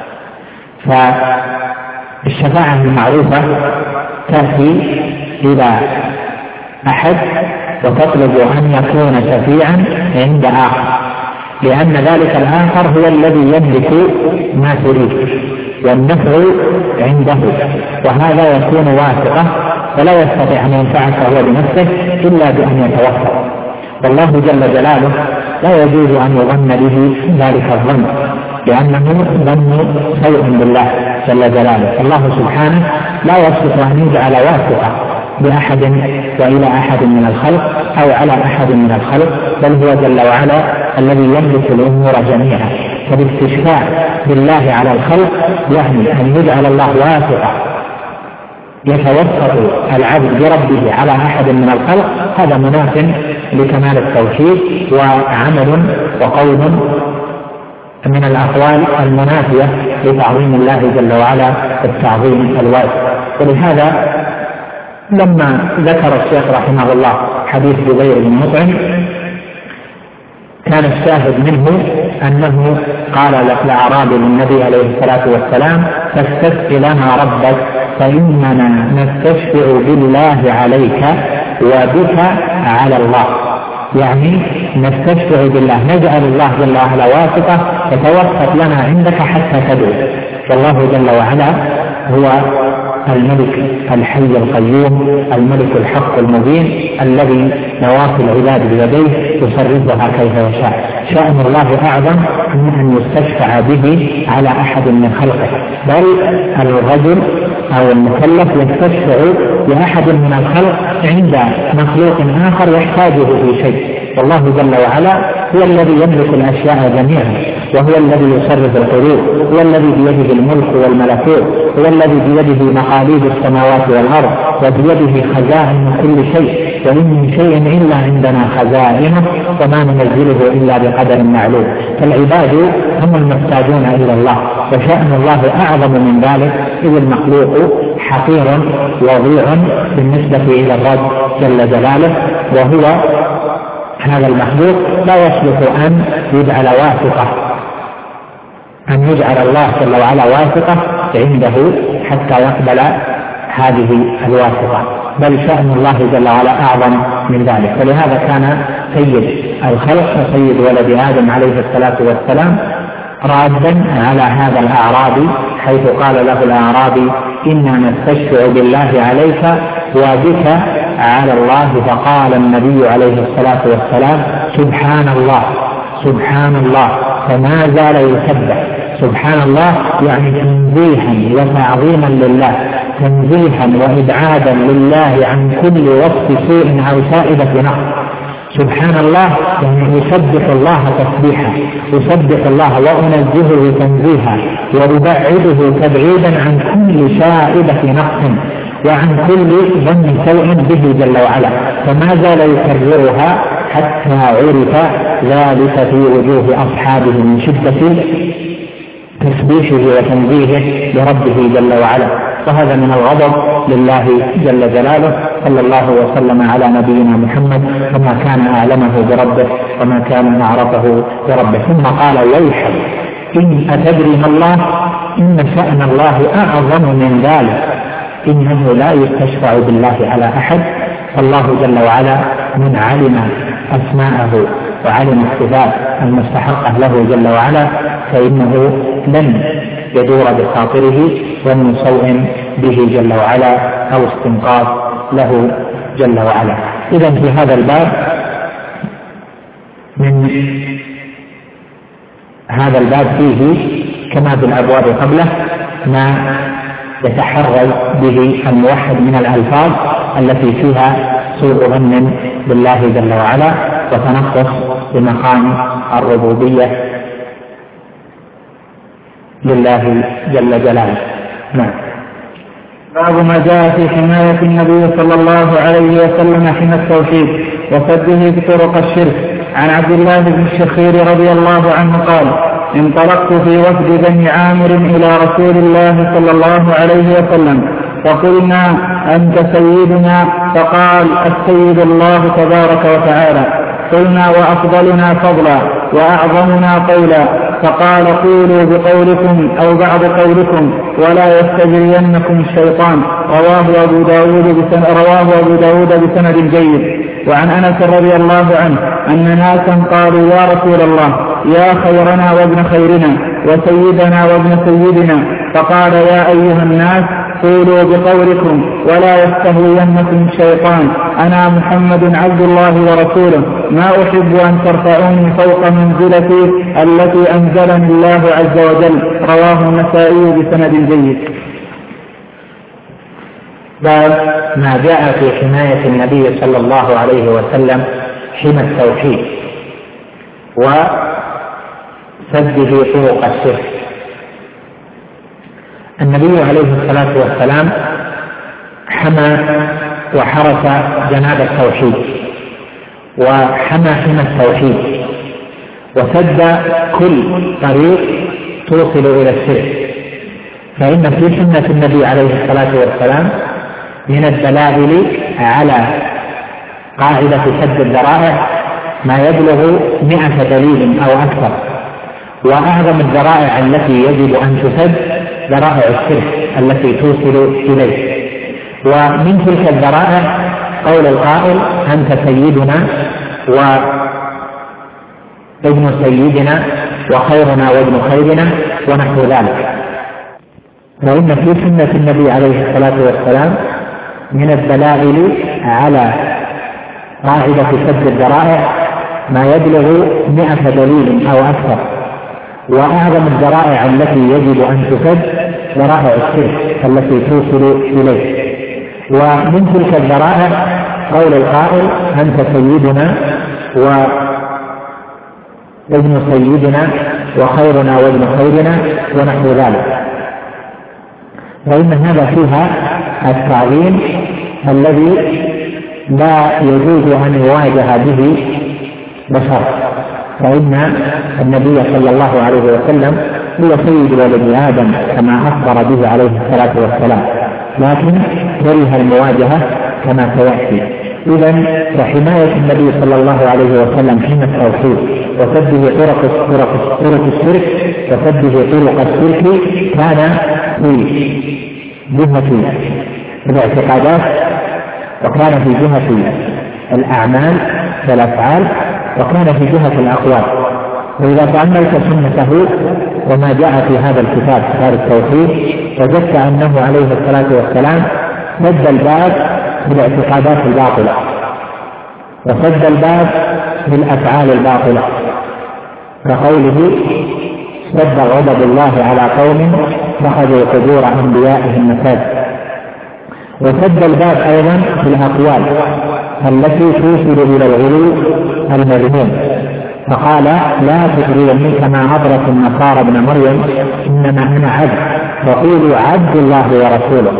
فالشفاعة المعروفة تأتي إلى أحد وتطلب أن يكون شفيعا عند آخر، لأن ذلك الآخر هو الذي يملك ما تريد والنفع عنده، وهذا يكون واثقة فلا يستطيع أن ينفعك هو بنفسه إلا بأن يتوفر. والله جل جلاله لا يجوز أن يظن به ذلك الظن، لأنه ظن سوء بالله جل جلاله. الله سبحانه لا يصلح أن يجعل واثقة بأحد وإلى أحد من الخلق أو على أحد من الخلق، بل هو جل وعلا الذي يملك الأمور جميعا. فالاستشفاع بالله على الخلق يعني أن يجعل الله واثقة يتوسط العبد بربه على أحد من الخلق، هذا مناف لكمال التوحيد وعمل وقول من الأقوال المنافية لتعظيم الله جل وعلا التعظيم الواسع. ولهذا لما ذكر الشيخ رحمه الله حديث جبير بن مطعم كان الشاهد منه أنه قال الأعرابي للنبي عليه الصلاة والسلام فاستسق لنا ربك فإننا نستشفع بالله عليك وبك على الله، يعني نستشفع بالله نجعل الله جل وعلا واسطة يتوسط لنا عندك حتى تدعو. والله جل وعلا هو الملك الحي القيوم الملك الحق المبين الذي نواصي العباد بيديه يصرفها كيف يشاء. شأن الله أعظم من أن يستشفع به على أحد من خلقه، بل الرجل أو المكلف يستشفع بأحد من الخلق عند مخلوق آخر يحتاجه في شيء، والله جل وعلا هو الذي يملك الأشياء جميعا، وهو الذي يصرف القلوب، هو الذي بيده الملك والملكوت، هو الذي بيده مقاليد السماوات والأرض، وبيده خزائن كل شيء، وإن من شيء إلا عندنا خزائنه وما ننزله إلا بقدر معلوم. فالعباد هم المحتاجون إلى الله، وشأن الله أعظم من ذلك، إذ المخلوق حقير وضيع بالنسبة إلى الرب جل جلاله، وهو هذا المخلوق لا يصلح أن يجعل واسطة، أن يجعل الله جل وعلا واسطة عنده حتى يقبل هذه الواسطة، بل شأن الله جل وعلا أعظم من ذلك. ولهذا كان سيد الخلق وسيد ولد آدم عليه الصلاة والسلام رادا على هذا الأعرابي، حيث قال له الأعرابي: إنا نستشفع بالله عليك وبك على الله. فقال النبي عليه الصلاة والسلام: سبحان الله سبحان الله، فما زال يسبح. سبحان الله يعني تنزيها وتعظيما لله، تنزيها وإبعادا لله عن كل وصف سوء أو شائبة نقص. سبحان الله يعني يسبح الله تسبيحا، يسبح الله وأنزهه تنزيها، وأبعده تبعيدا عن كل شائبة نقص وعن كل ظن سوء به جل وعلا، فما زال يكررها حتى عرف ذلك في وجوه أصحابه من شدة تسبيحه وتنزيهه لربه جل وعلا. وهذا من الغضب لله جل جلاله. صلى الله وسلم على نبينا محمد، وما كان أعلمه بربه وما كان أعرفه بربه. ثم قال: ويحك إن أتدري ما الله، إن شأن الله أعظم من ذلك، إنه لا يستشفع بالله على أحد. فالله جل وعلا من علم أسماءه وعلم الصفات المستحقة له جل وعلا، فإنه لن يدور بخاطره ظن سوء به جل وعلا أو استنقاذ له جل وعلا. إذن في هذا الباب، من هذا الباب فيه كما بالأبواب قبله ما يتحرز به الموحد من الألفاظ التي فيها سوء ظن بالله جل وعلا وتنقص بمقام الربوبية لله جل جلاله. نعم. باب ما جاء في حماية النبي صلى الله عليه وسلم حمى التوحيد وصده بطرق الشرك. عن عبد الله بن الشخير رضي الله عنه قال: انطلقت في وفد بني عامر إلى رسول الله صلى الله عليه وسلم، فقلنا: أنت سيدنا؟ فقال: السيد الله تبارك وتعالى. قلنا: وأفضلنا فضلا وأعظمنا قولا. فقال: قولوا بقولكم أو بعض قولكم ولا يستجرينكم الشيطان. رواه أبو داود بسند جيد. وعن أنس رضي الله عنه أن ناسا قالوا: يا رسول الله، يا خيرنا وابن خيرنا وسيدنا وابن سيدنا. فقال: يا أيها الناس، قولوا بقولكم ولا يستهوينكم الشيطان. أنا محمد عبد الله ورسوله، ما أحب أن ترفعوني فوق منزلتي التي أنزلني الله عز وجل. رواه النسائي بسند جيد. باب ما جاء في حماية النبي صلى الله عليه وسلم حمى التوحيد وسده طرق الشرك. النبي عليه الصلاة والسلام حمى وحرس جناب التوحيد وحمى حمى التوحيد وسد كل طريق توصل إلى الشرك. فإن في سنة النبي عليه الصلاة والسلام من الدلائل على قاعدة سد الذرائع ما يبلغ 100 دليل أو أكثر، وأعظم الذرائع التي يجب أن تسد ذرائع الشرك التي توصل إليه. ومن تلك الذرائع قول القائل: أنت سيدنا وابن سيدنا وخيرنا وابن خيرنا ونحو ذلك. وإن في سنة النبي عليه الصلاة والسلام من الدلائل على قاعدة سد الذرائع ما يبلغ 100 دليل أو أكثر، وأعظم الذرائع التي يجب أن تسد ذرائع الشرك التي توصل إليه. ومن تلك الذرائع قول القائل: أنت سيدنا ابن سيدنا وخيرنا وابن خيرنا ونحو ذلك، فإن هذا فيها التعظيم الذي لا يجوز أن يواجه به بشر، فإن النبي صلى الله عليه وسلم هو سيد ولد آدم كما أخبر به عليه الصلاة والسلام، لكن كره المواجهة كما سيأتي. إذن فحماية النبي صلى الله عليه وسلم حين التوحيد وسده طرق الشرك وسده طرق الشرك كان في جهة الاعتقادات، وكان في جهة الأعمال والأفعال، وكان في جهة الأقوال. وإذا تأملت سنته وما جاء في هذا الكتاب كتاب التوحيد وجدت أنه عليه الصلاة والسلام سد الباب بالاعتقادات الباطلة وسد الباب بالأفعال الباطلة، كقوله سد غضب الله على قوم اتخذوا قبور أنبيائهم مساجد، وسد الباب أيضا في الأقوال التي توصل إلى الغلو المذموم، فقال لا تجريني كما عبرت النصارى ابن مريم إنما أنا عبد وقولوا عبد الله ورسوله.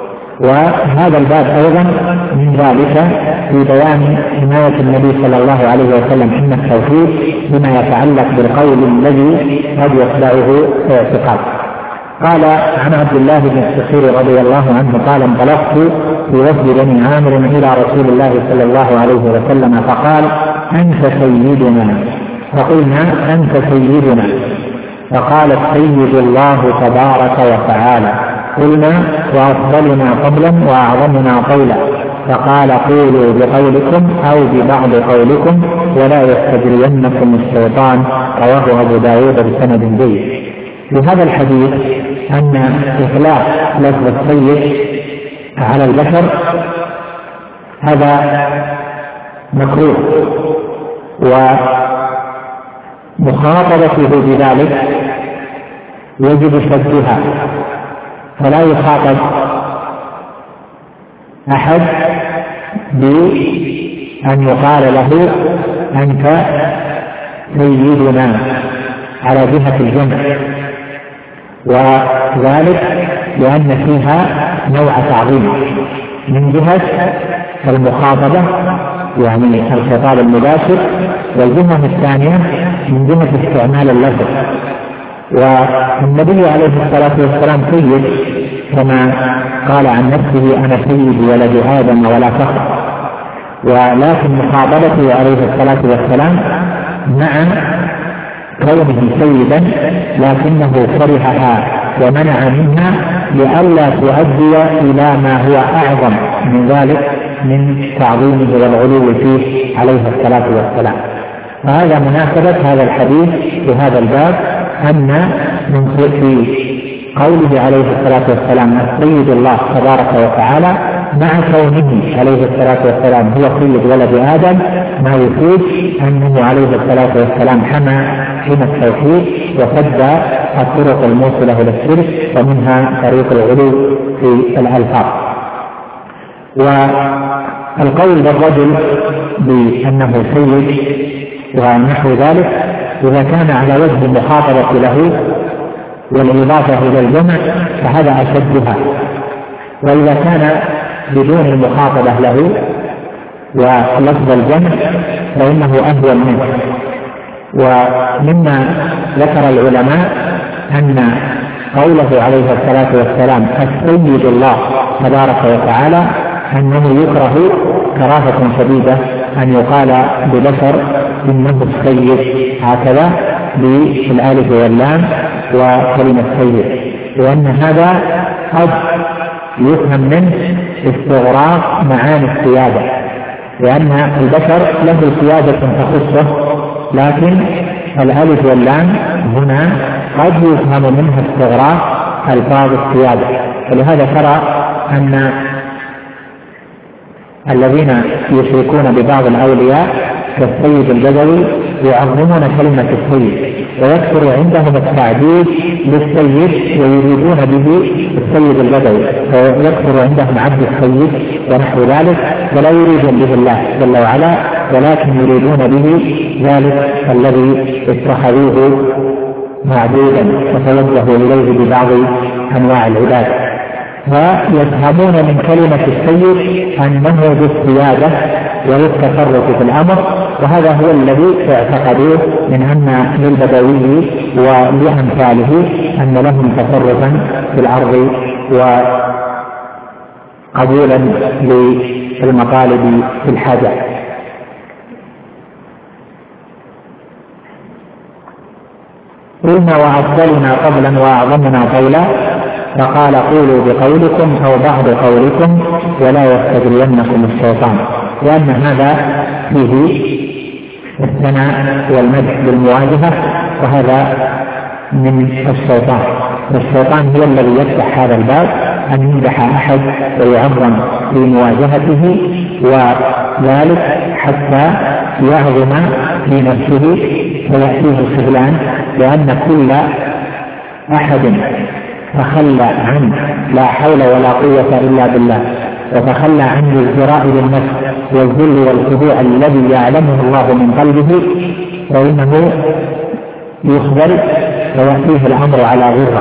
وهذا الباب أيضا من ذلك في بيان حماية النبي صلى الله عليه وسلم حين التوحيد بما يتعلق بالقول الذي قد يتبعه اعتقاد. قال عن عبد الله بن الصخير رضي الله عنه قال انطلقت في وفد بني عامر إلى رسول الله صلى الله عليه وسلم فقال أنت سيدنا، فقلنا أنت سيدنا، فقال السيد الله تبارك وتعالى، قلنا وأفضلنا فضلا وأعظمنا قولا، فقال قولوا بقولكم أو ببعض قولكم ولا يستجرينكم الشيطان، رواه أبو داود بسند جيد. لهذا الحديث أن إطلاق لفظ السيد على البشر هذا مكروه، ومخاطبته بذلك يجب شدها، فلا يخاطب أحد بأن يقال له أنت سيدنا على جهة الجمع، وذلك لأن فيها نوع تعظيم من جهة المخاطبة يعني الخطاب المباشر، والجهة الثانية من جهة استعمال اللفظ. والنبي عليه الصلاة والسلام سيد كما قال عن نفسه أنا سيد ولد آدم ولا فخر، ولكن مخاطبته عليه الصلاة والسلام مع كونه سيدا لكنه كرهها ومنع منها لئلا تؤدي إلى ما هو أعظم من ذلك من تعظيمه والغلو فيه عليه الصلاة والسلام. وهذا مناسبة هذا الحديث في هذا الباب، أن من في قوله عليه الصلاة والسلام السيد الله تبارك وتعالى مع كونه عليه الصلاة والسلام هو سيد ولد آدم ما يفيد أنه عليه الصلاة والسلام حمى التوحيد وسد الطرق الموصلة إلى الشرك ومنها طريق الغلو في الألفاظ. والقول بالرجل بأنه سيد ونحو ذلك إذا كان على وجه المخاطبة له والإضافة إلى الجمع فهذا أشدها، وإذا كان بدون المخاطبة له ولفظ الجمع فإنه أهون منه. ومما ذكر العلماء أن قوله عليه الصلاة والسلام السيد الله تبارك وتعالى أنه يكره كراهة شديدة أن يقال ببشر إنه السيد هكذا بالألف واللام وكلمة سيد، لأن هذا قد يفهم منه استغراق معاني السيادة، لأن البشر له سيادة تخصه، لكن الألف واللام هنا قد يفهم منها استغراق ألفاظ السيادة. ولهذا ترى أن الذين يشركون ببعض الأولياء كالسيد البدوي يعظمون كلمة السيد، ويكثر عندهم التعديل للسيد ويريدون به السيد البدوي، فيكثر عندهم عبد السيد ونحو ذلك، ولا يريدون به الله جل وعلا، ولكن يريدون به ذلك الذي اتخذوه معبودا وتوجهوا إليه ببعض أنواع العبادة. فيفهمون من كلمة السيد أنه ذو السيادة وذو التصرف في الأمر، وهذا هو الذي اعتقدوه من أن للبدوي ولأمثاله أن لهم تصرفا في الأرض وقبولا للمطالب في الحاجة. قلنا وأفضلنا قبلا وأعظمنا قولا، فقال قولوا بقولكم أو بعض قولكم ولا يستجرينكم الشيطان، لأن هذا فيه الثناء والمدح بالمواجهة، وهذا من الشيطان. والشيطان هو الذي يفتح هذا الباب أن يمدح أحد ويعظم في مواجهته، وذلك حتى يعظم في نفسه فيأتيه الخذلان، لأن كل أحد تخلى عن لا حول ولا قوة إلا بالله، وتخلى عن الازدراء للنفس والذل والخضوع الذي يعلمه الله من قلبه، فإنه يخبر ويأتيه الأمر على غرة.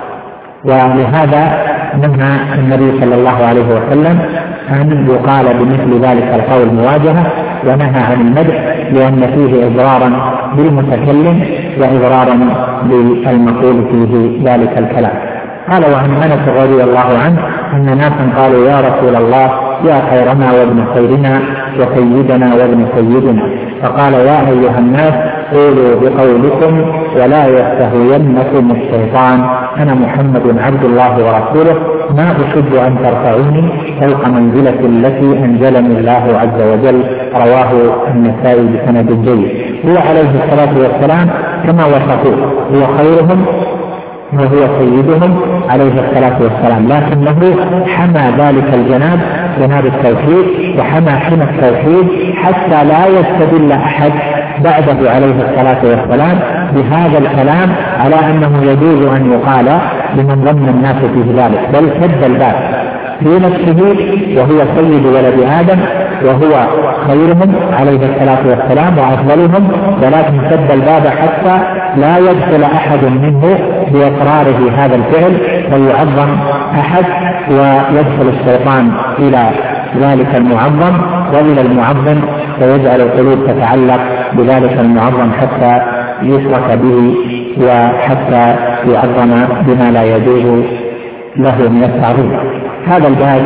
ولهذا نهى النبي صلى الله عليه وسلم أن يقال بمثل ذلك القول مواجهة، ونهى عن المدح لأن فيه إضرارا بالمتكلم وإضرارا بالمقول فيه ذلك الكلام. قال وعن أنس رضي الله عنه أن ناسا قالوا يا رسول الله يا خيرنا وابن خيرنا وسيدنا وابن سيدنا، فقال يا أيها الناس قولوا بقولكم ولا يستهوينكم الشيطان، أنا محمد عبد الله ورسوله، ما أحب أن ترفعوني فوق منزلة التي أنزلني الله عز وجل. رواه النسائي بسند جيد. هو عليه الصلاة والسلام كما وصفوه هو خيرهم وهو سيدهم عليه الصلاة والسلام، لكنه حمى ذلك الجناب، جناب التوحيد، وحمى حمى التوحيد حتى لا يستدل أحد بعده عليه الصلاة والسلام بهذا الكلام على أنه يجوز أن يقال لمن ظن الناس فيه ذلك، بل سد الباب في نفسه وهو سيد ولد آدم وهو خيرهم عليه الصلاة والسلام وأفضلهم، ولكن سد الباب حتى لا يدخل أحد منه بإقراره هذا الفعل ويعظم أحد، ويدخل الشيطان إلى ذلك المعظم وإلى المعظم، فيجعل القلوب تتعلق بذلك المعظم حتى يشرك به وحتى يعظم بما لا يجوز له من التعظيم. هذا الباب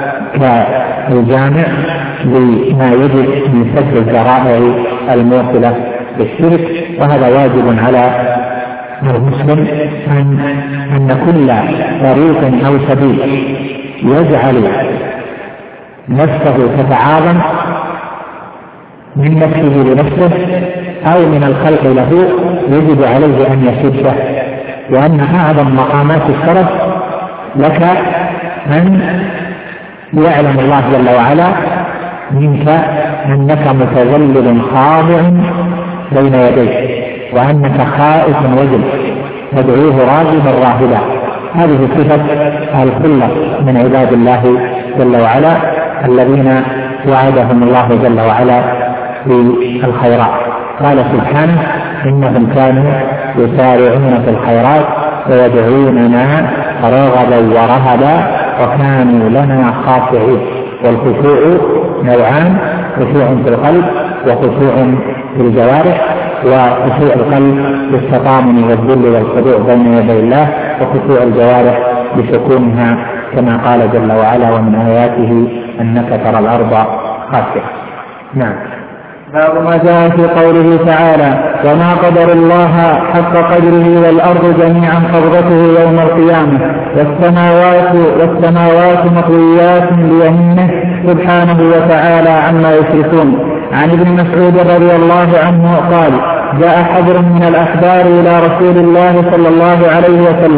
كالجامع لما يجب من سد الذرائع الموصلة بالشرك، وهذا واجب على المسلم أن كل طريق أو سبيل يجعل نفسه تتعاظم من نفسه لنفسه أو من الخلق له يجب عليه أن يسده، وأن أعظم مقامات الشرف لك أن يعلم الله جل وعلا منك أنك متذلل خاضع بين يديه، وأنك خائف وجل تدعوه راغبا راهبا. هذه صفة الخلة من عباد الله جل وعلا الذين وعدهم الله جل وعلا بالخيرات. قال سبحانه إنهم كانوا يسارعون في الخيرات ويدعوننا رغبا ورهبا وكانوا لنا خاشعين. والخشوع نوعان: خشوع في القلب وخشوع في الجوارح. وخشوع القلب بالتطامن والذل والخضوع بين يدي الله، وخشوع الجوارح بسكونها كما قال جل وعلا ومن آياته أنك ترى الأرض خاشعة. نعم. باب ما جاء في قوله تعالى وما قدر الله حق قدره والأرض جميعا قبضته يوم القيامة والسماوات مطويات بيمينه سبحانه وتعالى عما يشركون. عن ابن مسعود رضي الله عنه قال جاء حبر من الأحبار إلى رسول الله صلى الله عليه وسلم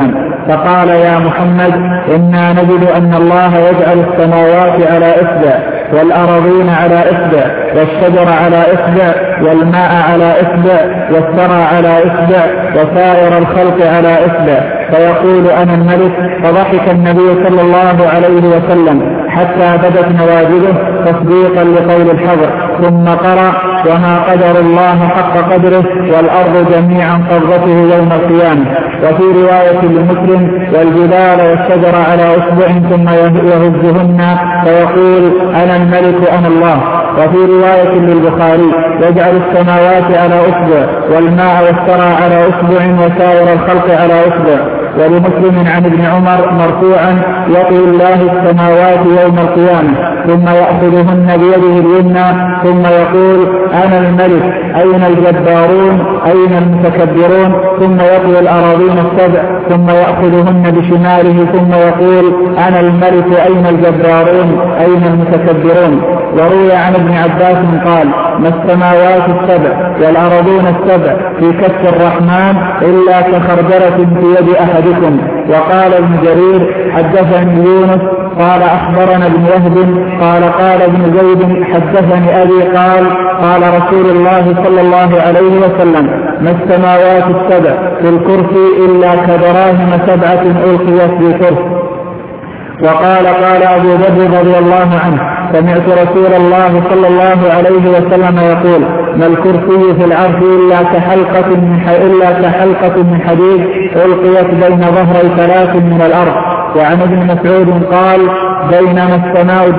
فقال يا محمد إنا نجد أن الله يجعل السماوات على إصبع والأراضين على إصبع والشجر على إصبع والماء على إصبع والثرى على إصبع وسائر الخلق على إصبع فيقول أنا الملك. فضحك النبي صلى الله عليه وسلم حتى بدت نواجذه تصديقا لقول الحبر، ثم قرأ وما قدر الله حق قدره والأرض جميعا قبضته يوم القيامة. وفي رواية لمسلم والجبال والشجر على أصبع ثم يهزهن فيقول أنا الملك أنا الله. وفي رواية للبخاري يجعل السماوات على أصبع والماء والثرى على أصبع وسائر الخلق على أصبع. ولمسلم عن ابن عمر مرفوعا يطوي الله السماوات يوم القيامة ثم يأخذهن بيده اليمنى ثم يقول أنا الملك أين الجبارون أين المتكبرون، ثم يطوي الأراضين السبع ثم يأخذهن بشماله ثم يقول أنا الملك أين الجبارون أين المتكبرون. وروي عن ابن عباس قال ما السماوات السبع والأراضين السبع في كف الرحمن إلا كخردلة في يد أحدكم. وقال ابن جرير حدثني يونس قال أخبرنا ابن وهب قال ابن زيد حدثني أبي قال رسول الله صلى الله عليه وسلم ما السماوات السبع في الكرسي إلا كدراهم 7 ألقيت في كرسي. وقال أبو ذر رضي الله عنه سمعت رسول الله صلى الله عليه وسلم يقول ما الكرسي في العرش إلا كحلقة من حديد ألقيت بين ظهري 3 من الأرض. وعن ابن مسعود قال بين السماء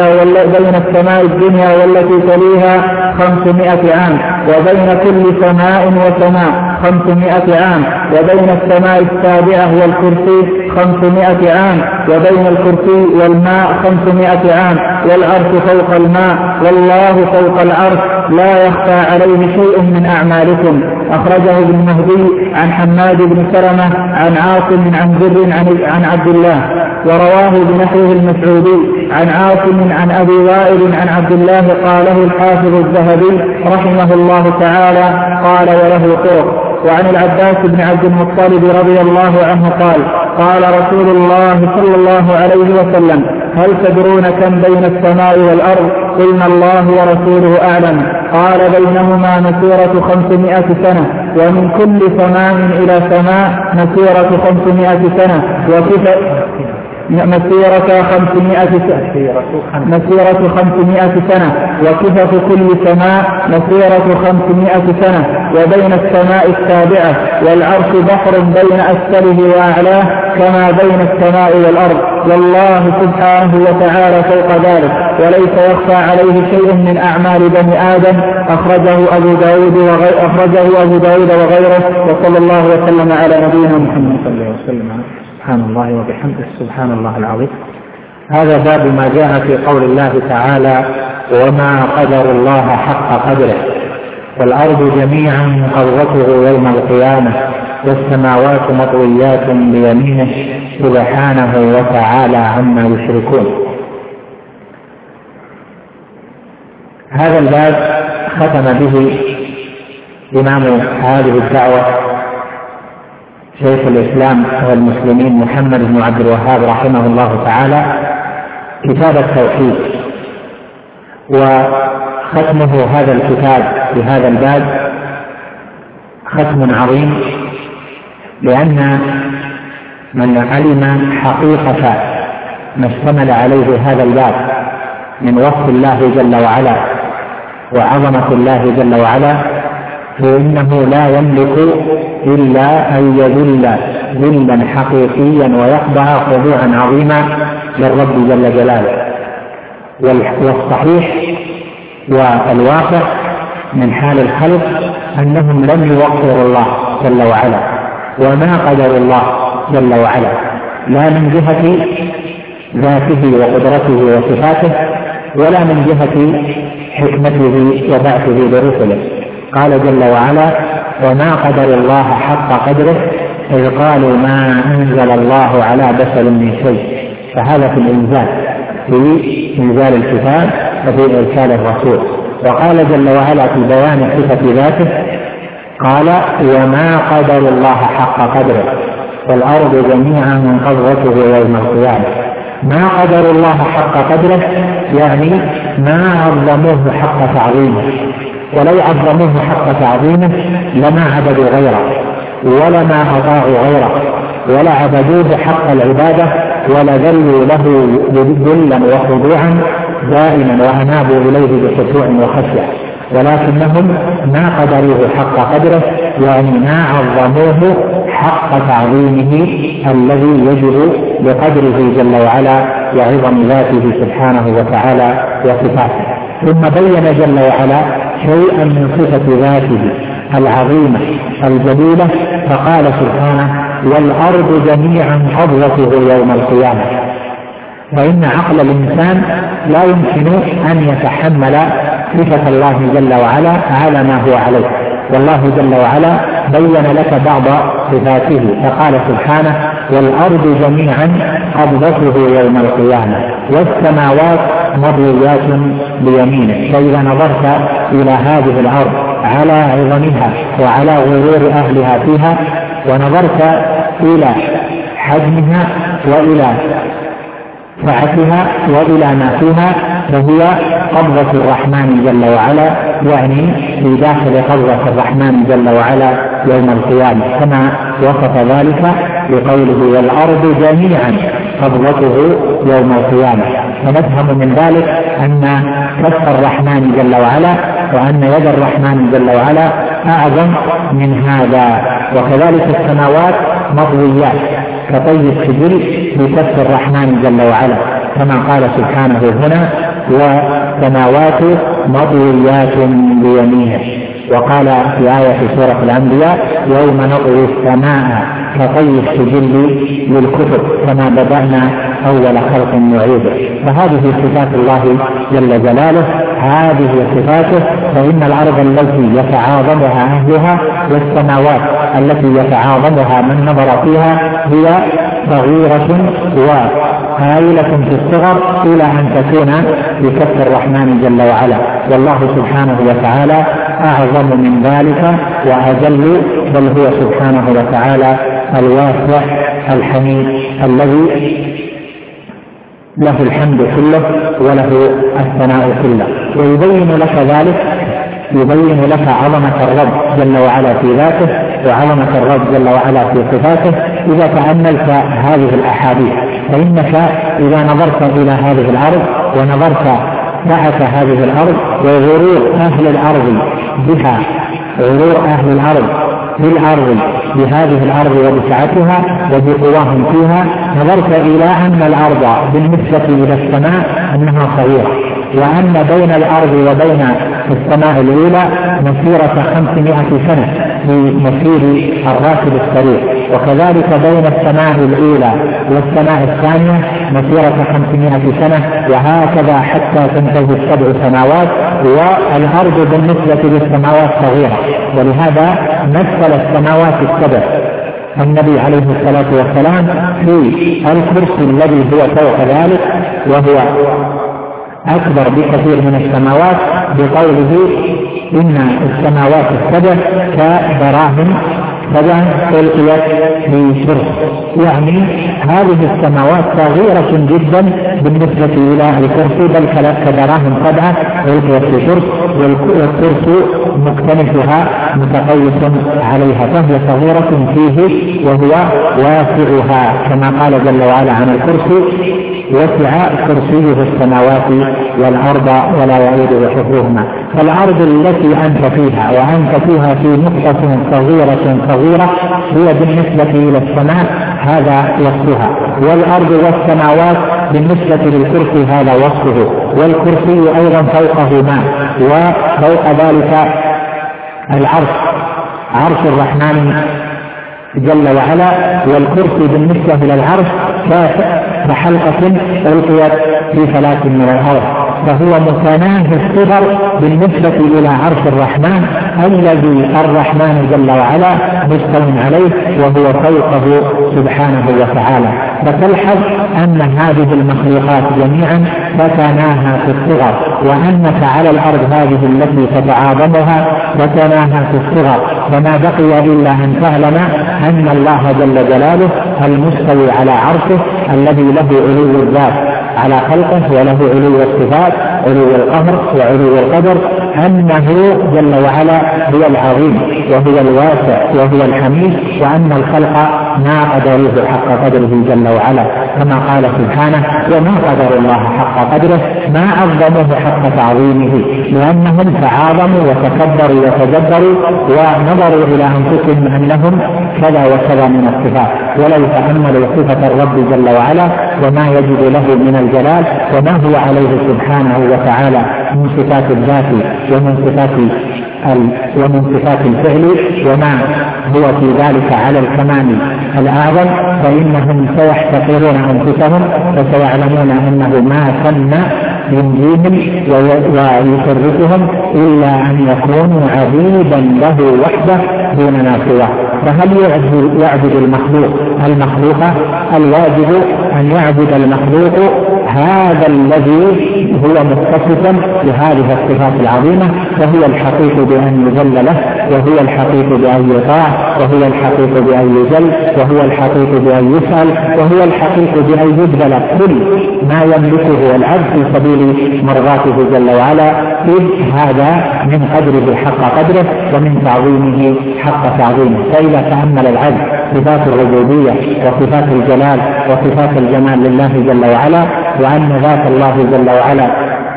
الدنيا والتي تليها 500 عام وبين كل سماء وسماء 500 عام وبين السماء السابعة والكرسي 500 عام وبين الكرسي والماء 500 عام والعرش فوق الماء والله فوق العرش لا يخفى عليه شيء من أعمالكم. أخرجه ابن مهدي عن حماد بن سلمة عن عاصم عن زر عن عبد الله. ورواه بنحوه المسعودي عن عاصم عن أبي وائل عن عبد الله قاله الحافظ الذهبي رحمه الله تعالى قال وله طرق. وعن العباس بن عبد المطلب رضي الله عنه قال رسول الله صلى الله عليه وسلم هل تدرون كم بين السماء والأرض؟ قلنا الله ورسوله أعلم. قال بينهما مسيرة 500 سنة ومن كل سماء إلى سماء مسيرة 500 سنة مسيرة 500 سنة وكفف كل سماء مسيرة 500 سنة وبين السماء السابعة والعرش بحر بين أسفله وأعلاه كما بين السماء والأرض والله سبحانه وتعالى فوق ذلك وليس يخفى عليه شيء من أعمال بني آدم. أخرجه أبو داود وغيره. وصلى الله وسلم على نبينا محمد صلى الله عليه وسلم. سبحان الله وبحمده سبحان الله العظيم. هذا باب ما جاء في قول الله تعالى وما قدر الله حق قدره والأرض جميعا قبضته يوم القيامة والسماوات مطويات بيمينه سبحانه وتعالى عما يشركون. هذا الباب ختم به إمام هذه الدعوة شيخ الإسلام والمسلمين محمد بن عبد الوهاب رحمه الله تعالى كتاب التوحيد. وختمه هذا الكتاب بهذا الباب ختم عظيم لأن من علم حقيقة ما اشتمل عليه هذا الباب من وصف الله جل وعلا وعظمة الله جل وعلا فإنه لا يملك إلا أن يذل ذلا حقيقيا ويخضع خضوعا عظيما للرب جل جلاله. والصحيح والواقع من حال الخلق أنهم لم يوقروا الله جل وعلا وما قدروا الله جل وعلا لا من جهة ذاته وقدرته وصفاته ولا من جهة حكمته وبعثه برسله. قال جل وعلا وما قدر الله حق قدره إذ قالوا ما أنزل الله على بشر من شيء. فهذا في الإنزال في إنزال الكتاب وفي إرسال الرسول. وقال جل وعلا في بيان صفة ذاته قال وما قدر الله حق قدره والأرض جميعا قبضته يوم القيامة. ما قدر الله حق قدره، يعني ما عظموه حق تعظيمه، ولو عظموه حق تعظيمه لما عبدوا غيره ولما أطاعوا غيره ولا عبدوه حق العبادة ولا ذلوا له ذلا وخضوعا دائما وأنابوا إليه بخشوع وخشية، ولكنهم ما قدروه حق قدره، يعني ما عظموه حق تعظيمه الذي يجب لقدره جل وعلا وعظم ذاته سبحانه وتعالى وصفاته. ثم بين جل وعلا شيئا من صفة ذاته العظيمة الجليلة، فقال سبحانه: والأرض جميعا قبضته يوم القيامة. فإن عقل الإنسان لا يمكن أن يتحمل صفة الله جل وعلا على ما هو عليه، والله جل وعلا بين لك بعض صفاته فقال سبحانه: والأرض جميعا قبضته يوم القيامة والسماوات مطويات بيمينه. فإذا نظرت إلى هذه الأرض على عظمها وعلى غرور أهلها فيها، ونظرت إلى حجمها وإلى سعتها وإلى ما فيها، فهي قبضة الرحمن جل وعلا، يعني في داخل قبضة الرحمن جل وعلا يوم القيامة، كما وصف ذلك بقوله: والأرض جميعا قبضته يوم القيامة. فنفهم من ذلك أن كف الرحمن جل وعلا وأن يد الرحمن جل وعلا أعظم من هذا. وكذلك السماوات مطويات كطي السجل بكف الرحمن جل وعلا، كما قال سبحانه هنا: والسماوات مطويات بيمينه. وقال في آية سورة الأنبياء: يوم نطوي السماء كطي السجل للكتب كما بدأنا أول خلق نعيده. فهذه صفات الله جل جلاله، هذه صفاته. فإن الأرض التي يتعاظمها أهلها والسماوات التي يتعاظمها من نظر فيها هي صغيرة وهائلة في الصغر إلى أن تكون بكف الرحمن جل وعلا، والله سبحانه وتعالى أعظم من ذلك وأجل، بل هو سبحانه وتعالى الواسع الحميد الذي له الحمد كله وله الثناء كله. ويبين لك ذلك، يبين لك عظمة الرب جل وعلا في ذاته وعظمة الرب جل وعلا في صفاته إذا تأملت هذه الأحاديث. فإنك إذا نظرت إلى هذه الأرض ونظرت سعة هذه الأرض وغرور أهل الأرض بها، غرور أهل الأرض في الأرض بهذه الأرض وبسعتها وبقواهم فيها، نظرت إلى أن الأرض بالنسبة إلى السماء أنها صغيرة، وأن بين الأرض وبين السماء الأولى مسيرة 500 سنة بمسير الراكب السريع، وكذلك بين السماء الأولى والسماء الثانية مسيرة 500 سنة، وهكذا حتى تنتهي 7 سماوات، والأرض بالنسبة للسماوات صغيرة. ولهذا مثل السماوات ال7 النبي عليه الصلاة والسلام في الكرسي الذي هو فوق ذلك وهو أكبر بكثير من السماوات، بقوله: إن السماوات ال7 كدراهم 7 ألقيت في كرس. يعني هذه السماوات صغيرة جدا بالنسبة إلى الكرسي، بل كدراهم 7 ألقيت في كرس، والكرسي مكتنفها متقوس عليها، فهي صغيرة فيه وهو واسعها، كما قال جل وعلا عن الكرسي: وسع كرسيه السماوات والأرض ولا يؤوده حفظهما. فالأرض التي أنت فيها وأنت فيها في نقطة صغيرة هي بالنسبة إلى السماء هذا وصفها، والأرض والسماوات بالنسبة للكرسي هذا وصفه، والكرسي أيضا فوقه ماء، وفوق ذلك العرش، عرش الرحمن جل وعلا، والكرسي بالنسبة إلى العرش كحلقة ألقيت في فلاة من الأرض، فهو متناهي الصغر بالنسبة إلى عرش الرحمن الذي الرحمن جل وعلا مستو عليه وهو فوقه سبحانه وتعالى. فتلحظ أن هذه المخلوقات جميعا فتناهى في الصغر، وأنك على الأرض هذه التي تتعاظمها فتناهى في الصغر، فما بقي إلا أن تعلم أن الله جل جلاله المستوي على عرشه الذي له علو الذات على خلقه وله علو الصفات، علو القهر وعلو القدر، أنه جل وعلا هو العظيم وهو الواسع وهو الحميد، وأن الخلق ما قدروه حق قدره جل وعلا، كما قال سبحانه: وما قدر الله حق قدره، ما عظموه حق تعظيمه، لأنهم تعاظموا وتكبروا وتجبروا ونظروا إلى أنفسهم أنهم كذا وكذا من الصفات، ولو تأملوا صفة الرب جل وعلا وما يجد له من الجلال وما هو عليه سبحانه وتعالى من صفات الذات ومن صفات الفعل وما هو في ذلك على الكمال الأعظم، فإنهم سيحتقرون أنفسهم وسيعلمون أنه ما كان ينجيهم ويشرفهم إلا أن يكونوا عبيدا له وحده دوننا سواه. فهل يعبد المخلوق؟ الواجب أن يعبد المخلوق هذا الذي هو متصفا بهذه الصفات العظيمة، وهو الحقيق بأن يذل له، وهو الحقيق بأن يطاع، وهو الحقيق بأن يجل، وهو الحقيق بأن يسأل، وهو الحقيق بأن يبذل كل ما يملكه العبد في سبيل مرضاته جل وعلا، إذ هذا من قدره حق قدره ومن تعظيمه حق تعظيمه. فإذا تأمل العبد صفات الربوبية وصفات الجلال وصفات الجمال لله جل وعلا، وأن ذات الله جل وعلا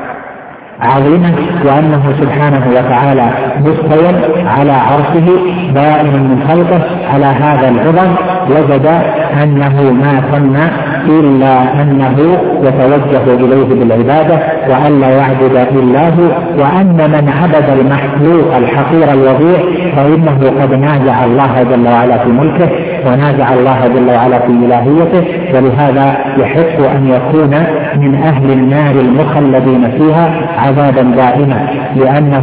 عظيمة، وأنه سبحانه وتعالى مستوى على عرشه بائن من خلقه على هذا العظم، وجد أنه ما كان إلا أنه يتوجه إليه بالعبادة وأن لا يعبد إلا هو، وأن من عبد المخلوق الحقير الوضيع فإنه قد نازع الله جل وعلا في ملكه ونازع الله جل وعلا في إلهيته، ولهذا يحق أن يكون من أهل النار المخلدين فيها عذابا دائما، لأنه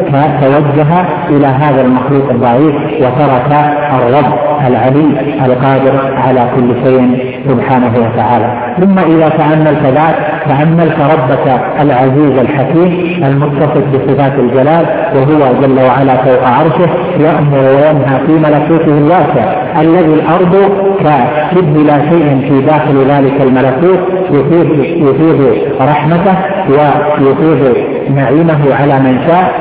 توجه إلى هذا المخلوق الضعيف وترك الرب العلي القادر على كل شيء سبحانه وتعالى. ثم إذا تأملت ربك العزيز الحكيم المتصف بصفات الجلال، وهو جل وعلا فوق عرشه يأمر وينهى في ملكوته الواسع الذي الأرض كشبه لا شيء في داخل ذلك الملكوت، يفيض رحمته ويفيض نعيمه على من شاء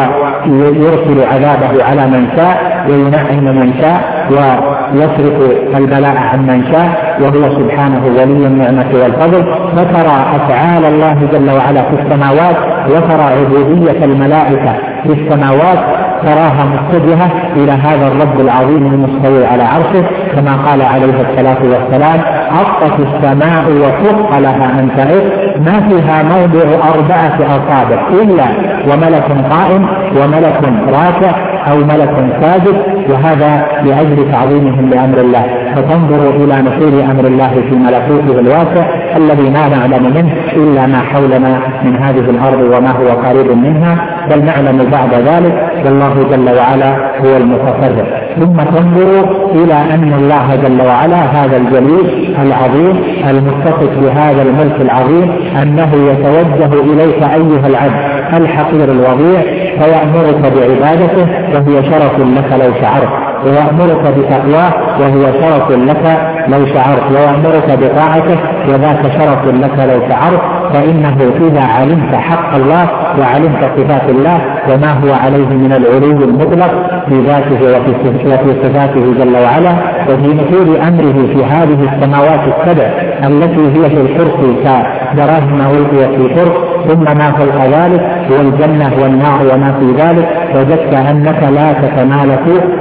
ويرسل عذابه على من شاء وينعم من شاء ويصرف البلاء عن من شاء، وهو سبحانه ولي النعمة والفضل. فترى أفعال الله جل وعلا في السماوات وترى عبودية الملائكة في السماوات تراها متجهة إلى هذا الرب العظيم المستوي على عرشه، كما قال عليه الصلاة والسلام: عطت السماء وشق لها أن تعط، ما فيها موضع 4 أصابع إلا وملك قائم وملك راكع أو ملك ساجد، وهذا لأجل تعظيمهم لأمر الله. فتنظر إلى نفوذ أمر الله في ملكوته الواسع الذي ما نعلم منه إلا ما حولنا من هذه الأرض وما هو قريب منها، بل نعلم بعد ذلك، والله جل وعلا هو المتصرف. ثم تنظر إلى أن الله جل وعلا هذا الجليل العظيم المتصف بهذا الملك العظيم أنه يتوجه إليك أيها العبد الحقير الوضيع فيأمرك بعبادته وهي شرف لك لو شعرت، ويأمرك بتقواه وهو شرف لك لو شعرت، ويأمرك بطاعته وذاك شرف لك لو شعرت، فإنه إذا علمت حق الله وعلمت صفات الله وما هو عليه من العلو المطلق في ذاته وفي صفاته جل وعلا وفي نفوذ أمره في هذه السماوات السبع التي هي في الحرص كدراهم ألقيت في حرص، ثم ما فوق ذلك والجنة والنار وما في ذلك، وجدت أنك لا تتمالك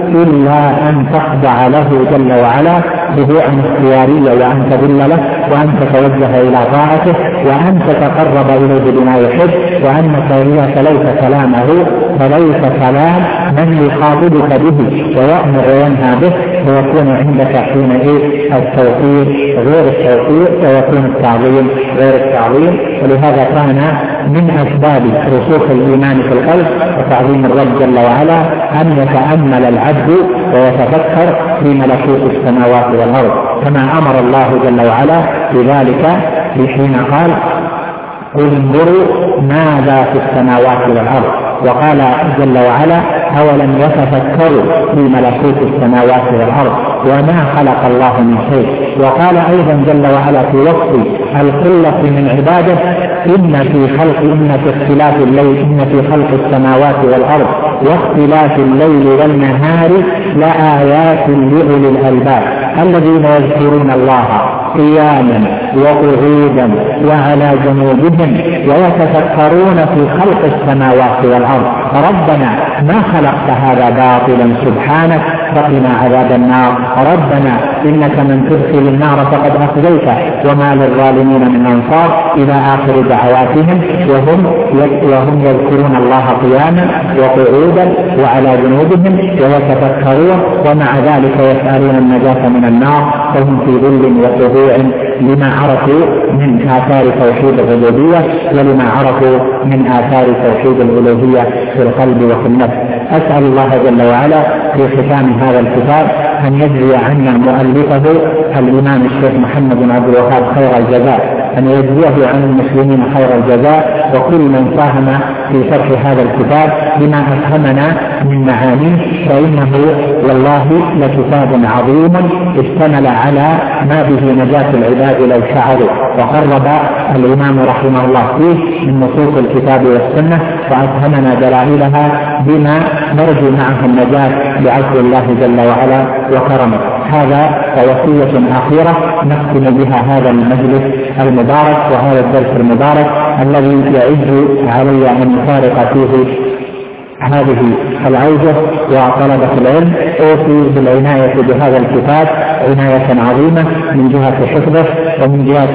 إلا أن تخضع له جل وعلا خضوعا اختياريا، وأن تذل له، وأن تتوجه إلى طاعته، وأن تتقرب إليه بما يحب، وأنك إذا تلوت كلامه فليس كلام من يخاطبك به ويأمر وينهى به، ويكون عندك حينئذ التوقير غير التوقير ويكون التعظيم غير التعظيم. ولهذا كان من أسباب رسوخ الإيمان في القلب وتعظيم الرب جل وعلا أن يتأمل العبد ويتفكر في ملكوت السماوات والأرض، كما أمر الله جل وعلا بذلك حين قال قل انظروا ماذا في السماوات والأرض. وقال جل وعلا أولم يتفكروا في ملكوت السماوات والأرض وما خلق الله من شيء. وقال أيضا جل وعلا في وصف القلة من عباده إن في اختلاف الليل إن في خلق السماوات والأرض واختلاف الليل والنهار لآيات لأولي الألباب الذين يذكرون الله قياما وقعودا وعلى جنوبهم ويتفكرون في خلق السماوات والأرض ربنا ما خلقت هذا باطلا سبحانك فقنا عذاب النار ربنا إنك من تدخل النار فقد أخزيته وما للظالمين من أنصار إلى آخر دعواتهم وهم يذكرون الله قياما وقعودا وعلى جنوبهم ويتفكرون ومع ذلك يسألون النجاة من النار فهم في ذل وخضوع لما عرفوا من آثار توحيد الربوبية ولما عرفوا من آثار توحيد الألوهية في القلب وفي النفس. أسأل الله جل وعلا في ختام هذا الكتاب أن يجزي عنا مؤلفه الإمام الشيخ محمد بن عبد الوهاب خير الجزاء، أن يجزيه عن المسلمين خير الجزاء وكل من ساهم في شرح هذا الكتاب بما أفهمنا من معانيه، فإنه والله لكتاب عظيم اشتمل على ما به نجاة العباد لو شعروا، وقرب الإمام رحمه الله فيه من نصوص الكتاب والسنة وأفهمنا دلائلها بما نرجو معه النجاة بعفو الله جل وعلا وكرمه. هذا وصية أخيرة نختم بها هذا المجلس المبارك وهذا الدرس المبارك الذي يعز علي أن يفارق فيه هذه العوجة وطلبة العلم. أوصي بالعناية بهذا الكتاب عناية عظيمة من جهة حفظه ومن جهة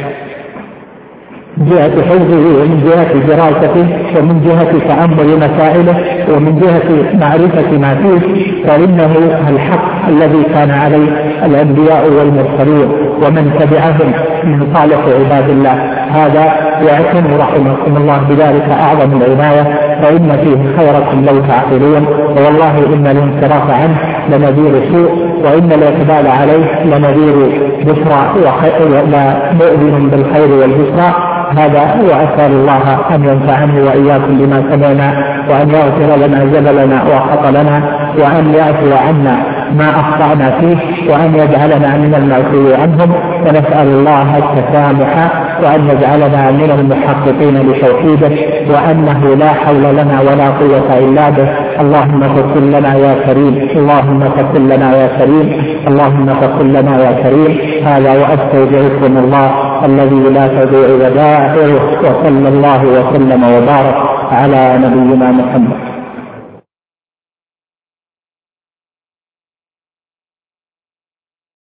حفظه ومن جهة دراسته ومن جهة تأمل مسائله ومن جهة معرفة ما فيه، فإنه الحق الذي كان عليه الأنبياء والمرسلين ومن تبعهم من صالح عباد الله. هذا يعتني رحمكم الله بذلك أعظم العناية، فإن فيه خيركم لو تعقلون، والله إن الانصراف عنه لنذير سوء وإن الإقبال عليه لنذير بشرى ومؤذن بالخير والبشرى. هذا وأسأل الله أن ينفعني وإياكم بما سمعنا وأن يغفر لنا جبلنا وخطلنا وأن يعفو عنا ما أخطأنا فيه وأن يجعلنا من المعفو عنهم، ونسأل الله التسامح وأن يجعلنا من المحققين لتوحيده وأنه لا حول لنا ولا قوة إلا به. اللهم فكن لنا يا كريم، اللهم فكن لنا يا كريم، اللهم فكن لنا يا كريم. هذا وأستودعكم الله الذي لا تضيع ودائعه، وصلى الله وسلم وبارك على نبينا محمد.